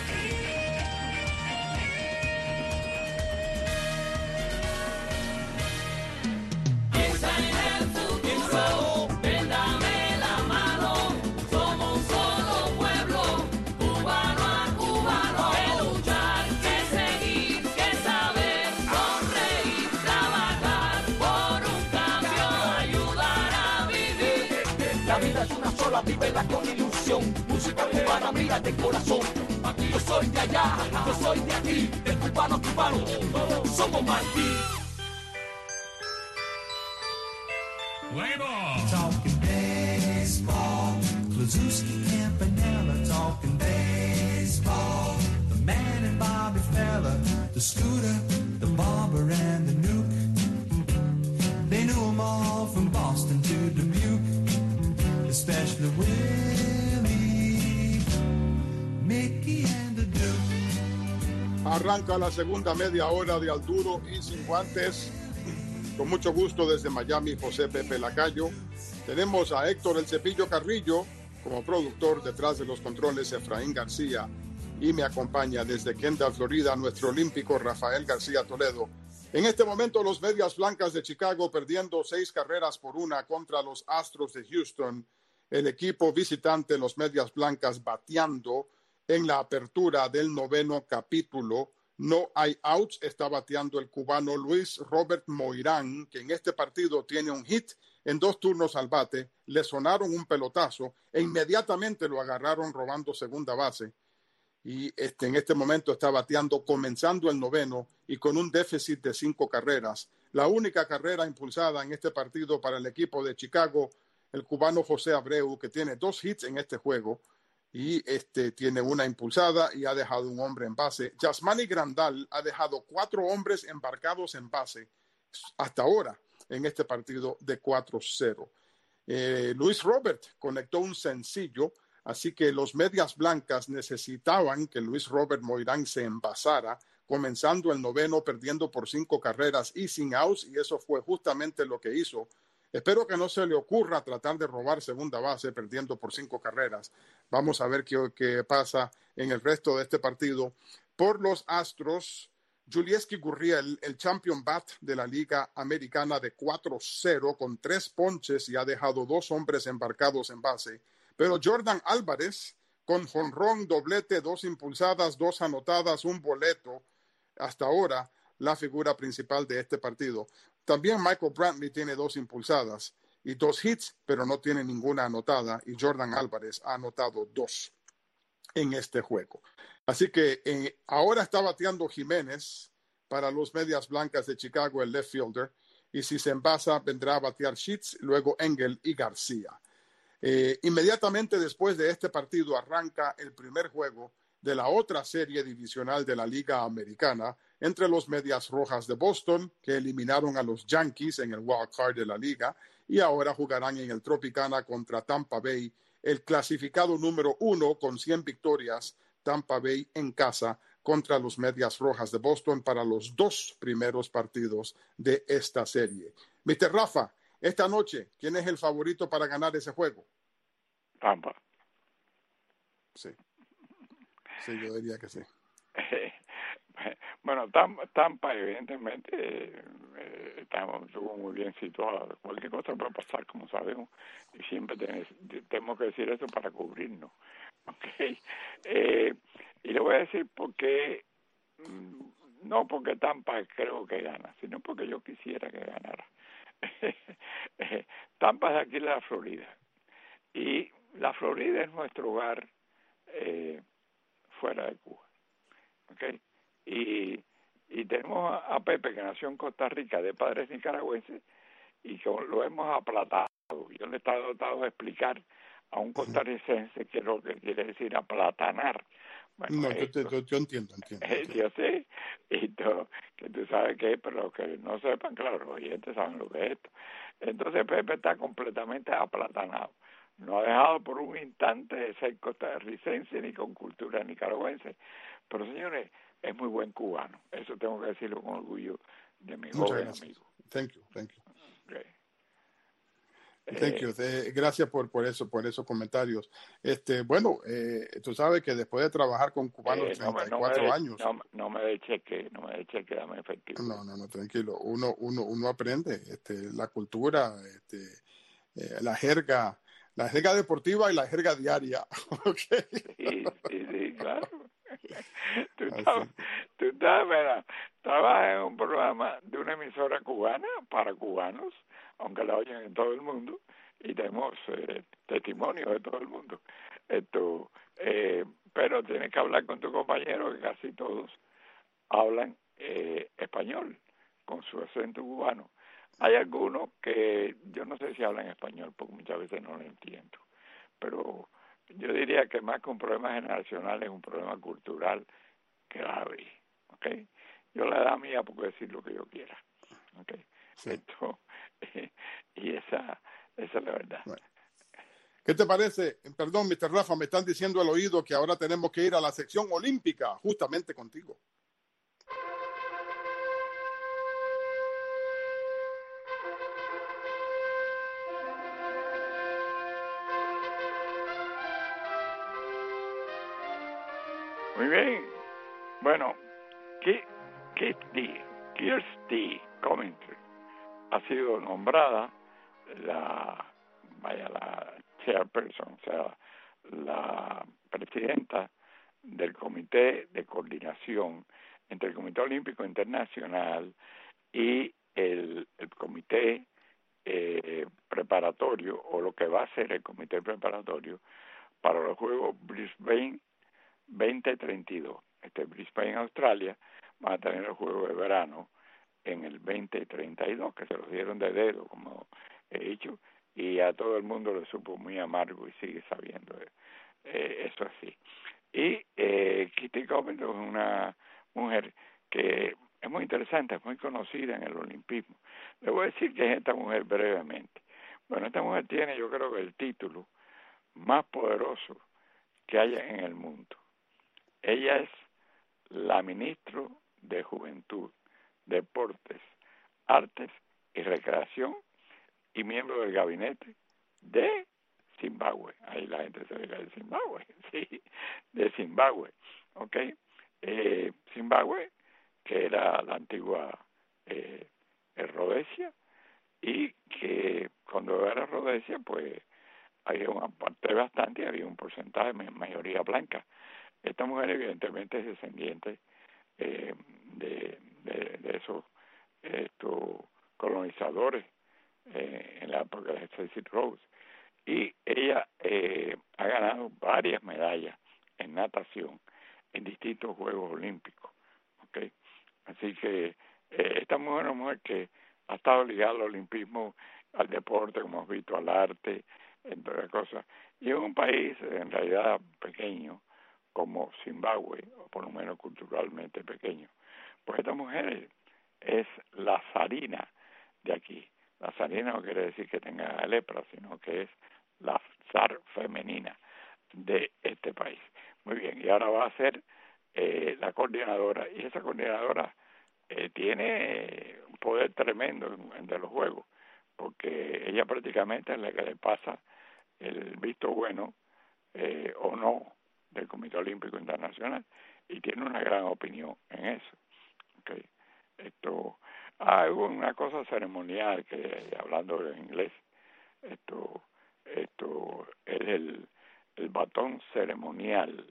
Vívela con ilusión, música cubana, mira de corazón. Yo soy de allá, yo soy de aquí, de cubano a cubano, somos Martí. Play ball. Talking baseball, Klazuski, Campanella, talking baseball. The man and Bobby Fella, the Scooter, the Barber and the Nuke. They knew them all from Boston to Dubuque. Especially Willie, Mickey and the Duke. Arranca la segunda media hora de Al Duro y Sin Guantes. Con mucho gusto desde Miami, José Pepe Lacayo. Tenemos a Héctor El Cepillo Carrillo como productor, detrás de los controles Efraín García, y me acompaña desde Kendall, Florida, nuestro olímpico Rafael García Toledo. En este momento los Medias Blancas de Chicago perdiendo seis carreras por una contra los Astros de Houston. El equipo visitante, los Medias Blancas, bateando en la apertura del noveno capítulo. No hay outs, está bateando el cubano Luis Robert Moirán, que en este partido tiene un hit en dos turnos al bate. Le sonaron un pelotazo e inmediatamente lo agarraron robando segunda base. Y este, en este momento está bateando comenzando el noveno y con un déficit de cinco carreras. La única carrera impulsada en este partido para el equipo de Chicago, el cubano José Abreu, que tiene dos hits en este juego y este, tiene una impulsada y ha dejado un hombre en base. Yasmani Grandal ha dejado cuatro hombres embarcados en base hasta ahora en este partido de cuatro cero. Eh, Luis Robert conectó un sencillo, así que los Medias Blancas necesitaban que Luis Robert Moirán se envasara, comenzando el noveno, perdiendo por cinco carreras y sin outs, y eso fue justamente lo que hizo. Espero que no se le ocurra tratar de robar segunda base perdiendo por cinco carreras. Vamos a ver qué, qué pasa en el resto de este partido. Por los Astros, Julieski Gurriel, el champion bat de la Liga Americana de cuatro cero con tres ponches y ha dejado dos hombres embarcados en base. Pero Jordan Álvarez, con jonrón, doblete, dos impulsadas, dos anotadas, un boleto, hasta ahora la figura principal de este partido. También Michael Brantley tiene dos impulsadas y dos hits, pero no tiene ninguna anotada, y Jordan Álvarez ha anotado dos en este juego. Así que eh, ahora está bateando Jiménez para los Medias Blancas de Chicago, el left fielder, y si se envasa vendrá a batear Sheets, luego Engel y García. Eh, inmediatamente después de este partido arranca el primer juego de la otra serie divisional de la Liga Americana entre los Medias Rojas de Boston, que eliminaron a los Yankees en el wild card de la liga, y ahora jugarán en el Tropicana contra Tampa Bay, el clasificado número uno con cien victorias. Tampa Bay en casa contra los Medias Rojas de Boston para los dos primeros partidos de esta serie. mister Rafa, esta noche, ¿quién es el favorito para ganar ese juego? Tampa. Sí, sí, yo diría que sí. Bueno, Tampa, Tampa evidentemente eh, estamos estuvo muy bien situado. Cualquier cosa puede pasar, como sabemos, y siempre tenés, tenemos que decir eso para cubrirnos. Okay. Eh, y le voy a decir por qué, no porque Tampa creo que gana, sino porque yo quisiera que ganara. Tampa es de aquí de la Florida, y la Florida es nuestro hogar eh, fuera de Cuba. Okay. Y, y tenemos a, a Pepe, que nació en Costa Rica, de padres nicaragüenses, y que lo hemos aplatado. Yo le he estado tratando de explicar a un costarricense que lo que quiere decir aplatanar. Bueno, no, esto, yo, yo, yo entiendo, entiendo. Eh, entiendo. yo sé, y tú, que tú sabes que es, pero los que no sepan, claro, los oyentes saben lo que es esto. Entonces Pepe está completamente aplatanado. No ha dejado por un instante de ser costarricense ni con cultura nicaragüense. Pero, señores, es muy buen cubano. Eso tengo que decirlo con orgullo de mi Muchas joven gracias. amigo. Thank you, thank you. Okay. Thank Eh, you. Eh, gracias por, por eso, por esos comentarios. Este, bueno, eh, tú sabes que después de trabajar con cubanos eh, no, me, treinta y no, me cuatro de, años, no, no me dé cheque, no me dé cheque, dame efectivo. no, no, no, tranquilo. Uno, uno, uno aprende, este, la cultura, este, eh, la jerga, la jerga deportiva y la jerga diaria. Okay. Sí, sí, sí, claro. Tú, Así estabas, que, tú estabas, mira, trabajas en un programa de una emisora cubana para cubanos, aunque la oyen en todo el mundo, y tenemos eh, testimonios de todo el mundo. Esto, eh, pero tienes que hablar con tu compañero, que casi todos hablan eh, español, con su acento cubano. Hay algunos que yo no sé si hablan español, porque muchas veces no lo entiendo, pero yo diría que más que un problema generacional es un problema cultural grave, ¿ok? Yo la edad mía puedo decir lo que yo quiera, ¿ok? sí. Esto, y esa, esa es la verdad. Bueno. ¿Qué te parece? Perdón, mister Rafa, me están diciendo al oído que ahora tenemos que ir a la sección olímpica, justamente contigo. Muy bien. Bueno, Kirsty, Kirsty Coventry ha sido nombrada la, vaya, la chairperson, o sea, la presidenta del Comité de Coordinación entre el Comité Olímpico Internacional y el, el Comité eh, Preparatorio, o lo que va a ser el Comité Preparatorio para los Juegos Brisbane veinte treinta y dos. Este Brisbane, Australia, va a tener el juego de verano en el veinte treinta y dos, que se los dieron de dedo, como he dicho, y a todo el mundo le supo muy amargo y sigue sabiendo eh, eso así. Y eh, Kitty Coventry es una mujer que es muy interesante, es muy conocida en el olimpismo. Le voy a decir que es esta mujer brevemente. Bueno, esta mujer tiene, yo creo que el título más poderoso que haya en el mundo. Ella es la ministra de Juventud, Deportes, Artes y Recreación y miembro del gabinete de Zimbabue. Ahí la gente se ve de Zimbabue, sí, de Zimbabue, ¿ok? Eh, Zimbabue, que era la antigua eh, Rhodesia, y que cuando era Rhodesia, pues había una parte bastante, había un porcentaje de mayoría blanca. Esta mujer evidentemente es descendiente eh, de, de, de esos estos colonizadores eh, en la época de Cecil Rhodes, y ella eh, ha ganado varias medallas en natación en distintos Juegos Olímpicos, ¿okay? Así que eh, esta mujer es una mujer que ha estado ligada al olimpismo, al deporte, como hemos visto, al arte, entre otras cosas, y en un país en realidad pequeño como Zimbabue, o por lo menos culturalmente pequeño. Pues esta mujer es la zarina de aquí. La zarina no quiere decir que tenga lepra, sino que es la zar femenina de este país. Muy bien, y ahora va a ser eh, la coordinadora, y esa coordinadora eh, tiene un poder tremendo en, en de los juegos, porque ella prácticamente es la que le pasa el visto bueno eh, o no del Comité Olímpico Internacional, y tiene una gran opinión en eso. Okay. Esto, ah, hubo una cosa ceremonial que, hablando en inglés, esto, esto es el, el batón ceremonial.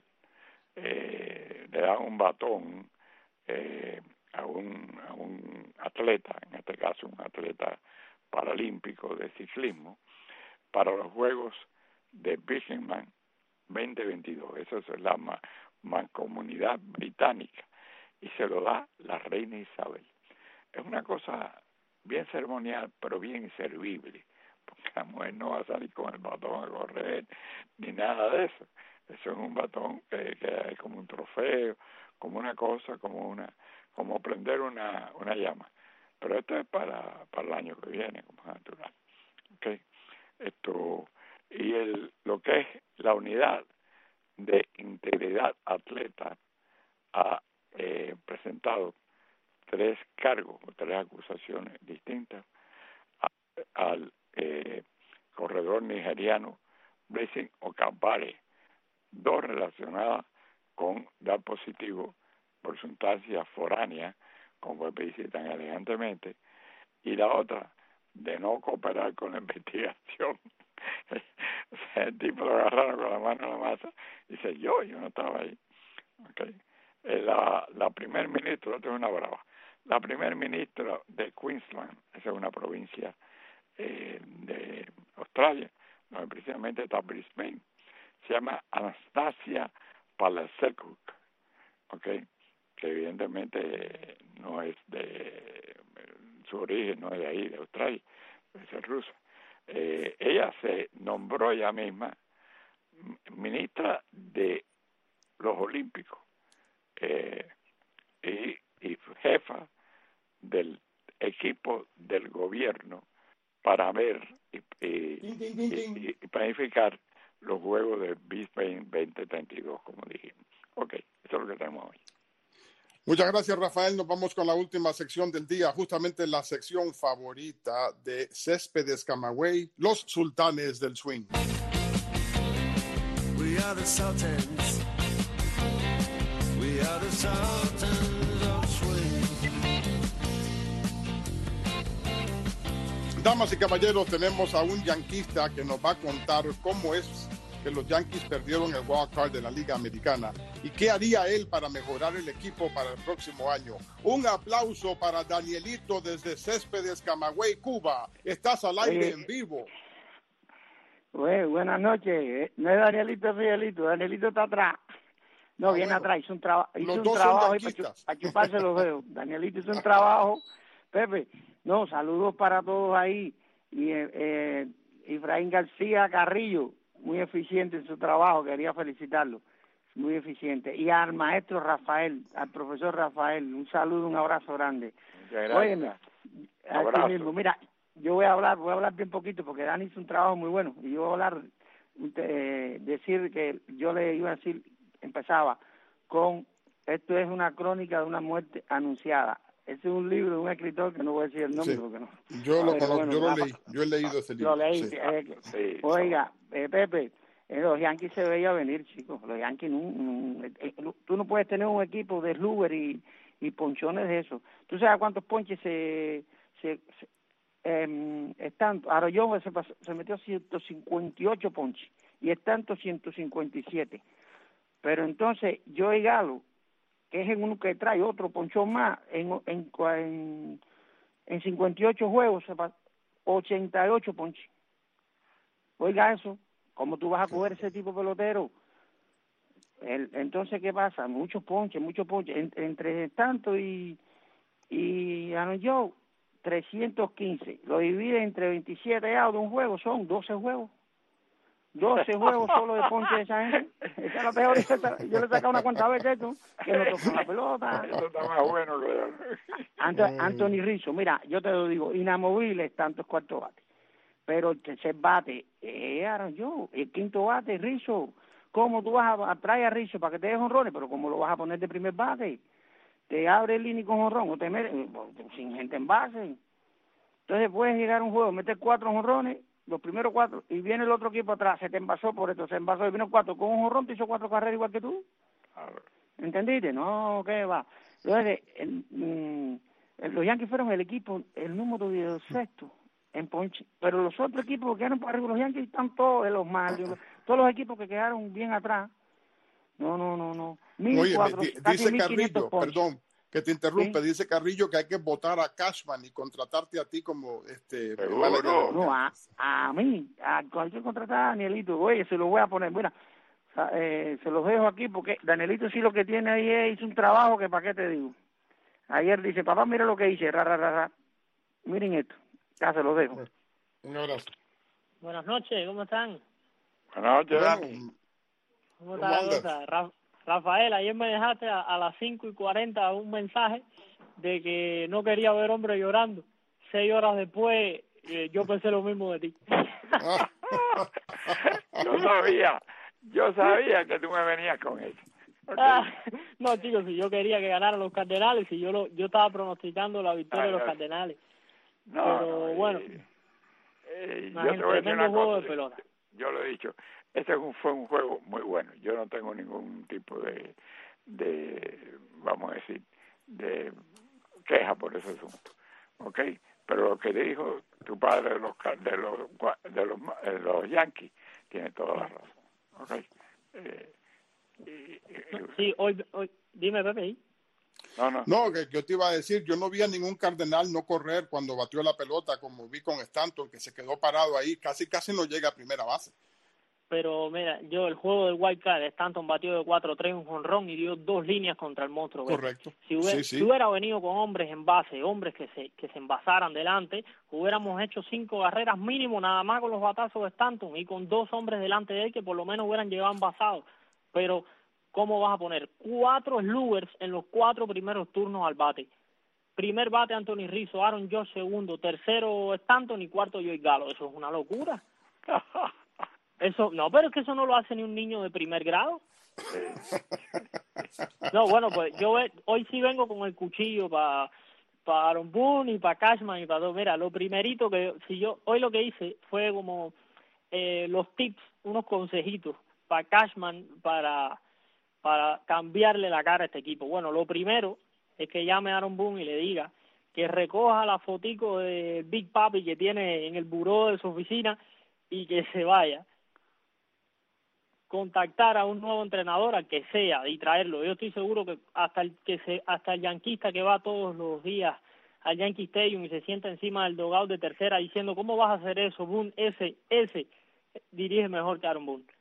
Eh, le dan un batón eh, a un a un atleta, en este caso un atleta paralímpico de ciclismo, para los Juegos de Birmingham veinte veintidós. Eso es la mancomunidad británica, y se lo da la reina Isabel. Es una cosa bien ceremonial, pero bien inservible, porque la mujer no va a salir con el batón a correr, ni nada de eso. Eso es un batón que, que es como un trofeo, como una cosa, como una como prender una, una llama. Pero esto es para, para el año que viene, como es natural. ¿Okay? Esto, y el, lo que es la unidad de integridad atleta ha eh, presentado tres cargos o tres acusaciones distintas a, al eh, corredor nigeriano Blessing Okabare, dos relacionadas con dar positivo por sustancias foráneas, como dice tan elegantemente, y la otra de no cooperar con la investigación. O sea, el tipo lo agarraron con la mano en la masa y dice, yo, yo no estaba ahí. Okay. Eh, la, la primer ministra, esto es una brava, la primer ministra de Queensland, esa es una provincia eh, de Australia, donde precisamente está Brisbane, se llama Anastasia Palaszczuk, okay, que evidentemente no es de, su origen no es de ahí, de Australia, es rusa. Eh, ella se nombró ella misma ministra de los Olímpicos eh, y, y jefa del equipo del gobierno para ver y, y, Ding, ding, ding, ding. y, y planificar los Juegos de Brisbane veinte treinta y dos, como dijimos. Ok, eso es lo que tenemos hoy. Muchas gracias, Rafael. Nos vamos con la última sección del día, justamente la sección favorita de Céspedes Camagüey, los sultanes del swing. We are the Sultans. We are the Sultans of Swing. Damas y caballeros, tenemos a un yanquista que nos va a contar cómo es que los Yankees perdieron el wild card de la Liga Americana y qué haría él para mejorar el equipo para el próximo año. Un aplauso para Danielito desde Céspedes, Camagüey, Cuba. Estás al aire Oye, en vivo. Bueno, buenas noches. No es Danielito, es Miguelito. Danielito está atrás. No, Ah, viene bueno. atrás. Hizo un, traba hizo Los un dos son trabajo ahí para, yanquistas. para chuparse los dedos. Danielito hizo un trabajo. Pepe, no, saludos para todos ahí. Y eh, eh, Efraín García Carrillo, muy eficiente en su trabajo. Quería felicitarlo. Muy eficiente. Y al maestro Rafael, al profesor Rafael, un saludo, un abrazo grande. Muchas gracias. Óyeme, así Abrazo. mismo. Mira, yo voy a hablar, voy a hablar bien poquito porque Dani hizo un trabajo muy bueno y yo voy a hablar, eh, decir que yo le iba a decir, empezaba con, esto es una crónica de una muerte anunciada. Este es un libro de un escritor que no voy a decir el nombre Sí. porque no. Yo lo Pero conozco, bueno, yo lo va- leí, yo he leído ese libro. Lo leí. Sí. eh, Sí. oiga, eh, Pepe, eh, los Yankees se veía venir, chicos. Los Yankees, no, no, eh, eh, tú no puedes tener un equipo de slugger y, y ponchones de eso. ¿Tú sabes cuántos ponches se... se, se eh, están, Arroyo se, pasó- se metió ciento cincuenta y ocho ponches y Estanto ciento cincuenta y siete. Pero entonces, Joey Galo, que es en uno que trae otro ponchón más, en, en, en, en cincuenta y ocho juegos, se pasó ochenta y ocho ponches. Oiga eso, ¿cómo tú vas a coger ese tipo de pelotero? El, entonces, ¿qué pasa? Muchos ponches, muchos ponches. En, entre tanto y, y Arroyo, trescientos quince. Lo divide entre veintisiete outs de un juego, son doce juegos. doce juegos solo de ponche de esa gente. Esa es la peor. Esa, yo le he sacado una cuanta veces esto, que no tocan la pelota. Eso está más bueno que Anto- Anthony Rizzo, mira, yo te lo digo, inamovible tantos cuartos bate. Pero el tercer bate, eh, Aaron Joe, el quinto bate, Rizzo, ¿Cómo tú vas a, a traer a Rizzo para que te dé jonrones? Pero ¿cómo lo vas a poner de primer base? Te abre el inning con jonrón o te metes sin gente en base. Entonces puedes llegar a un juego, meter cuatro jonrones, los primeros cuatro, y viene el otro equipo atrás, se te envasó por esto, se envasó y vino cuatro con un jonrón, te hizo cuatro carreras igual que tú. ¿Entendiste? No, ¿qué va? Entonces, el, mm, el, los Yankees fueron el equipo, el número de sexto en ponche, pero los otros equipos que quedaron para arriba, los Yankees están todos de los malos, todos los equipos que quedaron bien atrás. No, no, no, no. Oye, di, dice Carrillo, perdón, que te interrumpe, ¿sí? Dice Carrillo que hay que votar a Cashman y contratarte a ti como este. No, no a, a mí, a cualquier contratar a Danielito, oye, se lo voy a poner, mira, eh, se los dejo aquí porque Danielito sí lo que tiene ahí es, hizo un trabajo que para qué te digo. Ayer dice, papá, mira lo que hice, ra, ra, ra, ra. Miren esto, ya se los dejo. Un abrazo. Buenas noches, ¿cómo están? Buenas noches, Dani. ¿Cómo está la cosa? Ra Rafael, ayer me dejaste a, a las cinco y cuarenta un mensaje de que no quería ver hombres llorando. Seis horas después, eh, yo pensé lo mismo de ti. Yo sabía, yo sabía que tú me venías con eso. Okay. Ah, no, chicos, si yo quería que ganaran los Cardenales, si yo lo, yo estaba pronosticando la victoria Ay, de los no. Cardenales. No, pero no, bueno, eh, eh, yo te voy a decir una juego cosa, de pelota. Yo lo he dicho, este fue un juego muy bueno. Yo no tengo ningún tipo de, de vamos a decir, de queja por ese asunto, ¿ok? Pero lo que dijo tu padre de los de los de los, de los Yankees tiene toda la razón, ¿ok? Eh, y, y, sí, hoy, hoy, dime, Pepe. No, no. No, que yo te iba a decir, yo no vi a ningún Cardenal no correr cuando batió la pelota, como vi con Stanton, que se quedó parado ahí, casi casi no llega a primera base. Pero mira, yo el juego del Wild Card, Stanton batió de cuatro tres un jonrón y dio dos líneas contra el monstruo. Correcto. Si hubiera, sí, sí. si hubiera venido con hombres en base, hombres que se que se envasaran delante, hubiéramos hecho cinco carreras mínimo nada más con los batazos de Stanton y con dos hombres delante de él que por lo menos hubieran llevado envasados. Pero ¿cómo vas a poner cuatro sluggers en los cuatro primeros turnos al bate? Primer bate Anthony Rizzo, Aaron Judge segundo, tercero Stanton y cuarto Joey Gallo. Eso es una locura. Eso, no, pero es que eso no lo hace ni un niño de primer grado. No, bueno, pues yo hoy sí vengo con el cuchillo para para Aaron Boone y para Cashman y para todo. Mira, lo primerito que, si yo, hoy lo que hice fue como eh, los tips, unos consejitos para Cashman para, para cambiarle la cara a este equipo. Bueno, lo primero es que llame a Aaron Boone y le diga que recoja la fotico de Big Papi que tiene en el buró de su oficina y que se vaya. Contactar a un nuevo entrenador, al que sea, y traerlo. Yo estoy seguro que hasta el que se, hasta el yanquista que va todos los días al Yankee Stadium y se sienta encima del dugout de tercera diciendo ¿cómo vas a hacer eso, Boone? Ese, ese dirige mejor que Aaron Boone.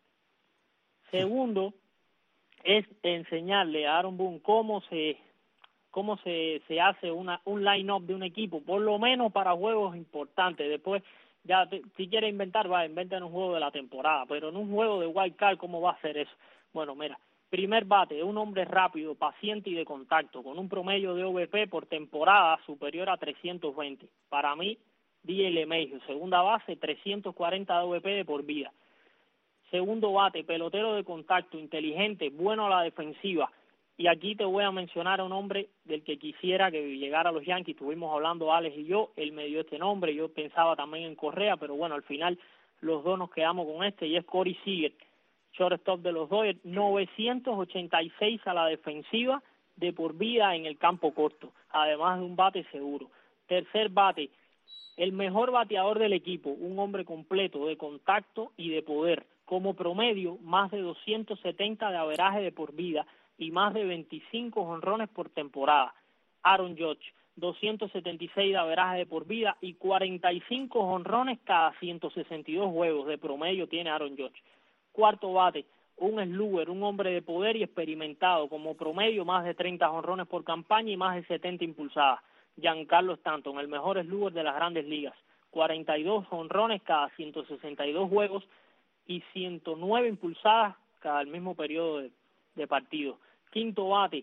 Segundo, es enseñarle a Aaron Boone cómo se cómo se, se hace una un line-up de un equipo, por lo menos para juegos importantes. Después ya, te, si quiere inventar, va, inventa en un juego de la temporada, pero en un juego de wild card, ¿cómo va a hacer eso? Bueno, mira, primer bate, un hombre rápido, paciente y de contacto, con un promedio de O V P por temporada superior a trescientos veinte. Para mí, D L LeMahieu. Segunda base, trescientos cuarenta de O V P de por vida. Segundo bate, pelotero de contacto, inteligente, bueno a la defensiva. Y aquí te voy a mencionar a un hombre del que quisiera que llegara a los Yankees. Estuvimos hablando Alex y yo, él me dio este nombre, yo pensaba también en Correa, pero bueno, al final los dos nos quedamos con este, y es Corey Seager, shortstop de los Dodgers, novecientos ochenta y seis a la defensiva de por vida en el campo corto, además de un bate seguro. Tercer bate, el mejor bateador del equipo, un hombre completo de contacto y de poder, como promedio, más de doscientos setenta de averaje de por vida, y más de veinticinco jonrones por temporada. Aaron Judge, doscientos setenta y seis de averaje de por vida y cuarenta y cinco jonrones cada ciento sesenta y dos juegos de promedio tiene Aaron Judge. Cuarto bate, un slugger, un hombre de poder y experimentado, como promedio más de treinta jonrones por campaña y más de setenta impulsadas. Giancarlo Stanton, el mejor slugger de las grandes ligas, cuarenta y dos jonrones cada ciento sesenta y dos juegos y ciento nueve impulsadas cada el mismo periodo de de partido. Quinto bate,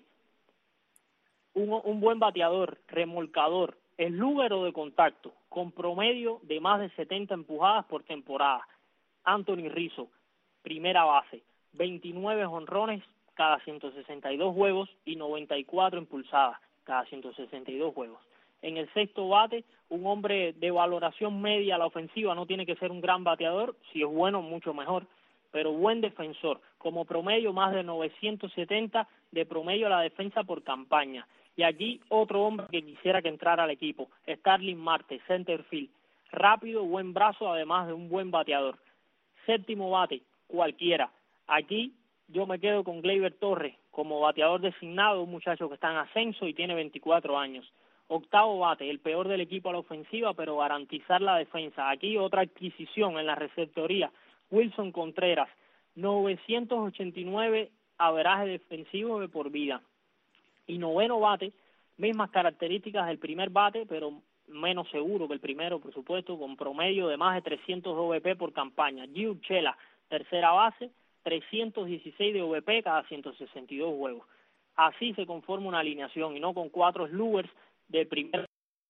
un, un buen bateador, remolcador, slugger o de contacto, con promedio de más de setenta empujadas por temporada. Anthony Rizzo, primera base, veintinueve jonrones cada ciento sesenta y dos juegos y noventa y cuatro impulsadas cada ciento sesenta y dos juegos. En el sexto bate, un hombre de valoración media a la ofensiva, no tiene que ser un gran bateador, si es bueno, mucho mejor, pero buen defensor, como promedio más de novecientos setenta de promedio a la defensa por campaña. Y aquí otro hombre que quisiera que entrara al equipo, Starling Marte, center field, rápido, buen brazo, además de un buen bateador. Séptimo bate, cualquiera. Aquí yo me quedo con Gleyber Torres como bateador designado, un muchacho que está en ascenso y tiene veinticuatro años. Octavo bate, el peor del equipo a la ofensiva, pero garantizar la defensa. Aquí otra adquisición en la receptoría, Wilson Contreras, novecientos ochenta y nueve averaje defensivo de por vida. Y noveno bate, mismas características del primer bate, pero menos seguro que el primero, por supuesto, con promedio de más de trescientos de O V P por campaña. Gio Urshela, tercera base, trescientos dieciséis de O V P cada ciento sesenta y dos juegos. Así se conforma una alineación y no con cuatro slugers de primer.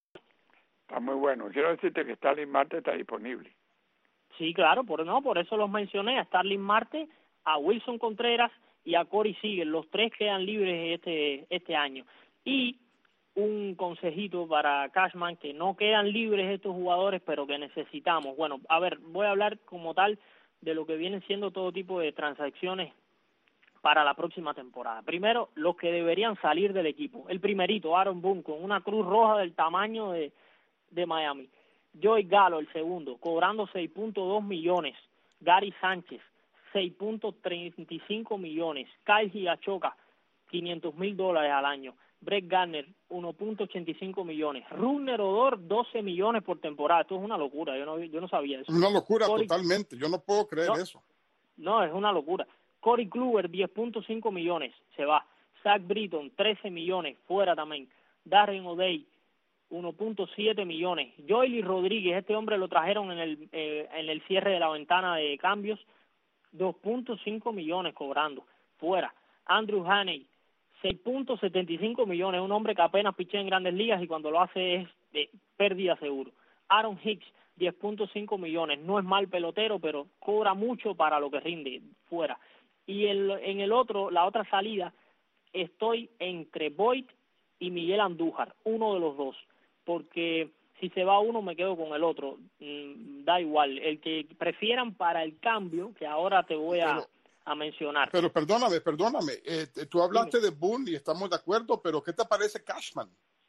Está muy bueno. Quiero decirte que Starling Marte está disponible. Sí, claro, por no, por eso los mencioné, a Starling Marte, a Wilson Contreras y a Corey Seager. Los tres quedan libres este este año. Y un consejito para Cashman, que no quedan libres estos jugadores, pero que necesitamos. Bueno, a ver, voy a hablar como tal de lo que vienen siendo todo tipo de transacciones para la próxima temporada. Primero, los que deberían salir del equipo. El primerito, Aaron Boone, con una cruz roja del tamaño de, de Miami. Joey Gallo, el segundo, cobrando seis punto dos millones. Gary Sánchez, seis punto treinta y cinco millones. Kyle Higashioka, quinientos mil dólares al año. Brett Gardner, uno punto ochenta y cinco millones. Rudner Odor, doce millones por temporada. Esto es una locura, yo no, yo no sabía eso. Una locura Corey, totalmente, yo no puedo creer no, eso. No, es una locura. Corey Kluber, diez punto cinco millones, se va. Zach Britton, trece millones, fuera también. Darren O'Day, uno punto siete millones. Joely Rodríguez, este hombre lo trajeron en el eh, en el cierre de la ventana de cambios, dos punto cinco millones cobrando, fuera. Andrew Haney, seis punto setenta y cinco millones, un hombre que apenas piché en Grandes Ligas y cuando lo hace es de pérdida seguro. Aaron Hicks, diez punto cinco millones, no es mal pelotero, pero cobra mucho para lo que rinde, fuera. Y el, en el otro, la otra salida, estoy entre Boyd y Miguel Andújar, uno de los dos, porque si se va uno me quedo con el otro, mm, da igual, el que prefieran para el cambio, que ahora te voy a, pero, a mencionar. Pero perdóname, perdóname, eh, tú hablaste Dime. de Boone y estamos de acuerdo, pero ¿qué te parece Cashman?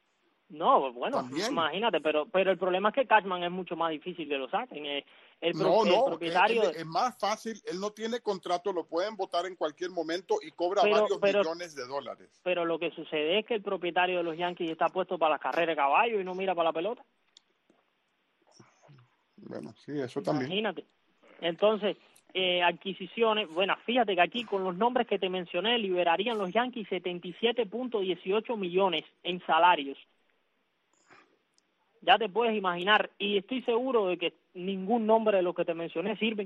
No, bueno, También. imagínate, pero pero el problema es que Cashman es mucho más difícil que lo saquen. El, el, no, el no, propietario... es, es más fácil, él no tiene contrato, lo pueden votar en cualquier momento y cobra pero, varios pero, millones de dólares. Pero lo que sucede es que el propietario de los Yankees está puesto para las carreras de caballo y no mira para la pelota. Bueno, sí, eso también. Imagínate. Entonces, eh, adquisiciones, bueno, fíjate que aquí con los nombres que te mencioné liberarían los Yankees setenta y siete punto dieciocho millones en salarios. Ya te puedes imaginar, y estoy seguro de que ningún nombre de los que te mencioné sirven.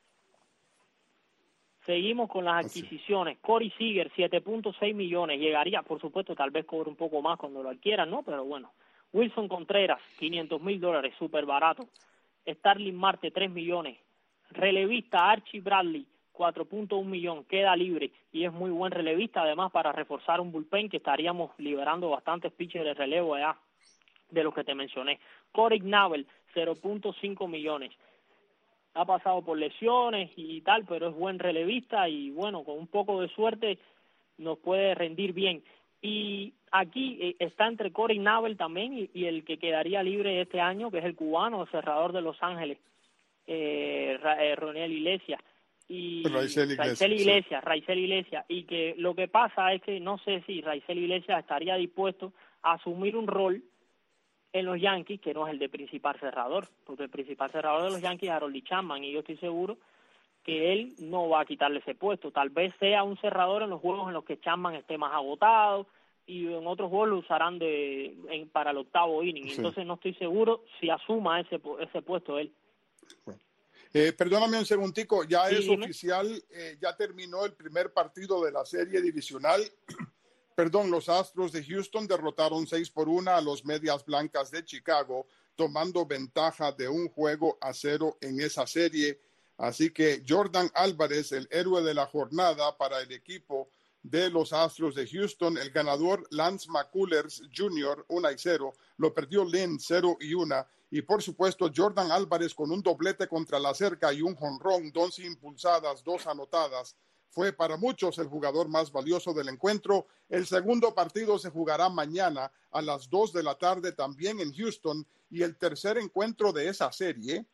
Seguimos con las adquisiciones. Corey Seager, siete punto seis millones, llegaría, por supuesto, tal vez cobre un poco más cuando lo adquieran, ¿no? Pero bueno. Wilson Contreras, quinientos mil dólares, súper barato. Starling Marte, tres millones. Relevista Archie Bradley, cuatro punto uno millón, queda libre y es muy buen relevista, además para reforzar un bullpen que estaríamos liberando bastantes pitchers de relevo allá, de los que te mencioné. Corey Knebel, cero punto cinco millones. Ha pasado por lesiones y tal, pero es buen relevista y bueno, con un poco de suerte nos puede rendir bien. Y aquí eh, está entre Corey Knebel también y, y el que quedaría libre este año, que es el cubano, el cerrador de Los Ángeles, eh, eh, Ronel Iglesias. Y Raisel Iglesias, Raisel Iglesias, sí. Raisel Iglesias. Y que lo que pasa es que no sé si Raisel Iglesias estaría dispuesto a asumir un rol en los Yankees, que no es el de principal cerrador, porque el principal cerrador de los Yankees es Harold Chapman, y yo estoy seguro que él no va a quitarle ese puesto. Tal vez sea un cerrador en los juegos en los que Chapman esté más agotado, y en otros juegos lo usarán de en, para el octavo inning. Sí. Entonces no estoy seguro si asuma ese ese puesto él. Bueno. Eh, perdóname un segundico, ya sí, es dime. oficial, eh, ya terminó el primer partido de la serie divisional. Perdón, los Astros de Houston derrotaron seis por uno a los Medias Blancas de Chicago, tomando ventaja de un juego a cero en esa serie. Así que Jordan Álvarez, el héroe de la jornada para el equipo de los Astros de Houston. El ganador Lance McCullers junior, uno y cero. Lo perdió Lynn, cero y uno. Y por supuesto Jordan Álvarez con un doblete contra la cerca y un jonrón, dos impulsadas, dos anotadas. Fue para muchos el jugador más valioso del encuentro. El segundo partido se jugará mañana a las dos de la tarde también en Houston. Y el tercer encuentro de esa serie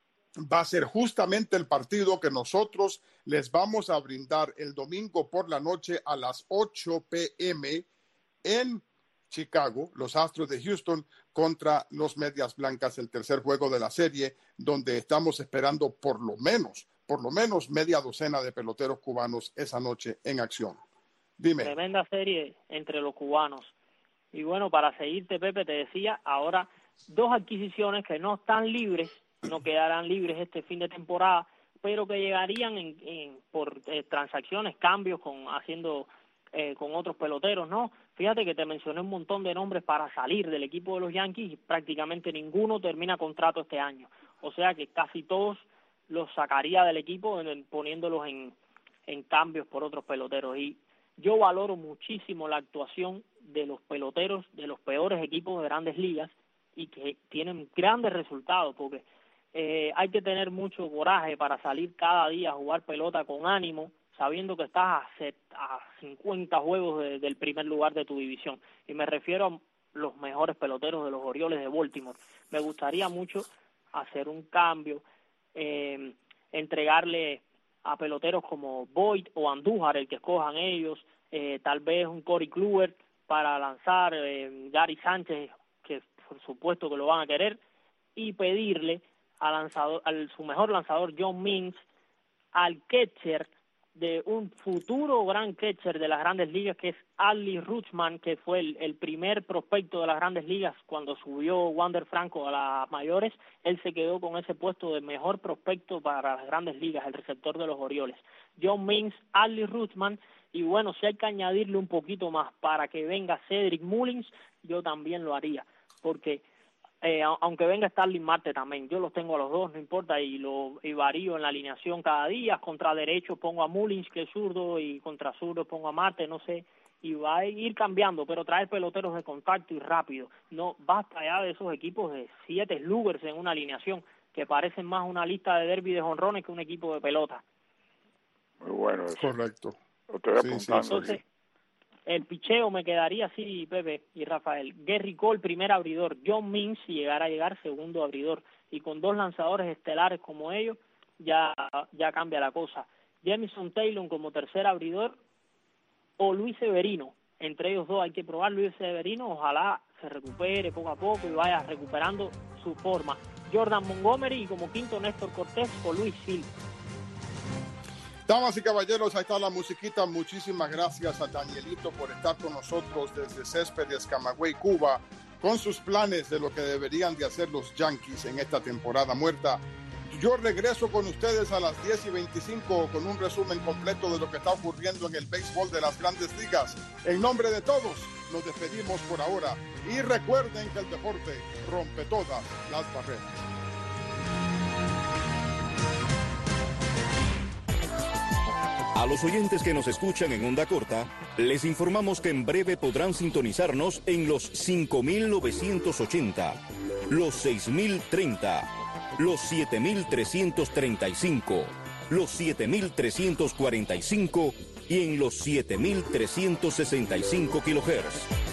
va a ser justamente el partido que nosotros les vamos a brindar el domingo por la noche a las ocho p m en Chicago, los Astros de Houston contra los Medias Blancas, el tercer juego de la serie, donde estamos esperando por lo menos, por lo menos media docena de peloteros cubanos esa noche en acción. Dime. Tremenda serie entre los cubanos. Y bueno, para seguirte, Pepe, te decía, ahora dos adquisiciones que no están libres, no quedarán libres este fin de temporada, pero que llegarían en, en, por eh, transacciones, cambios con haciendo eh, con otros peloteros, ¿no? Fíjate que te mencioné un montón de nombres para salir del equipo de los Yankees y prácticamente ninguno termina contrato este año. O sea que casi todos los sacaría del equipo en, poniéndolos en, en cambios por otros peloteros. Y yo valoro muchísimo la actuación de los peloteros de los peores equipos de Grandes Ligas y que tienen grandes resultados, porque eh, hay que tener mucho coraje para salir cada día a jugar pelota con ánimo, sabiendo que estás a, set, a cincuenta juegos de, del primer lugar de tu división. Y me refiero a los mejores peloteros de los Orioles de Baltimore. Me gustaría mucho hacer un cambio, eh, entregarle a peloteros como Boyd o Andújar, el que escojan ellos, eh, tal vez un Corey Kluber para lanzar, eh, Gary Sánchez, que por supuesto que lo van a querer, y pedirle al lanzador, al su mejor lanzador John Means, al catcher de un futuro gran catcher de las Grandes Ligas, que es Adley Rutschman, que fue el, el primer prospecto de las Grandes Ligas cuando subió Wander Franco a las mayores. Él se quedó con ese puesto de mejor prospecto para las Grandes Ligas, el receptor de los Orioles. John Means, Adley Rutschman, y bueno, si hay que añadirle un poquito más para que venga Cedric Mullins, yo también lo haría, porque Eh, aunque venga Starling Marte también, yo los tengo a los dos, no importa, y lo y varío en la alineación cada día. Contra derecho pongo a Mullins, que es zurdo, y contra zurdo pongo a Marte, no sé, y va a ir cambiando, pero traer peloteros de contacto y rápido. No basta ya de esos equipos de siete sluggers en una alineación que parecen más una lista de derby de jonrones que un equipo de pelota. Muy bueno eso. Correcto. Lo estoy apuntando. Sí, sí, sí. Entonces, el picheo me quedaría así, Pepe y Rafael. Gary Cole, primer abridor. John Means, si llegara a llegar, segundo abridor. Y con dos lanzadores estelares como ellos, ya, ya cambia la cosa. Jamison Taylor como tercer abridor o Luis Severino. Entre ellos dos hay que probar Luis Severino. Ojalá se recupere poco a poco y vaya recuperando su forma. Jordan Montgomery y como quinto Néstor Cortés o Luis Phil. Damas y caballeros, ahí está la musiquita. Muchísimas gracias a Danielito por estar con nosotros desde Céspedes, Camagüey, Cuba, con sus planes de lo que deberían de hacer los Yankees en esta temporada muerta. Yo regreso con ustedes a las diez y veinticinco con un resumen completo de lo que está ocurriendo en el béisbol de las Grandes Ligas. En nombre de todos, nos despedimos por ahora. Y recuerden que el deporte rompe todas las barreras. A los oyentes que nos escuchan en onda corta, les informamos que en breve podrán sintonizarnos en los cinco mil novecientos ochenta, los seis mil treinta, los siete mil trescientos treinta y cinco, los siete mil trescientos cuarenta y cinco y en los siete mil trescientos sesenta y cinco kilohertz.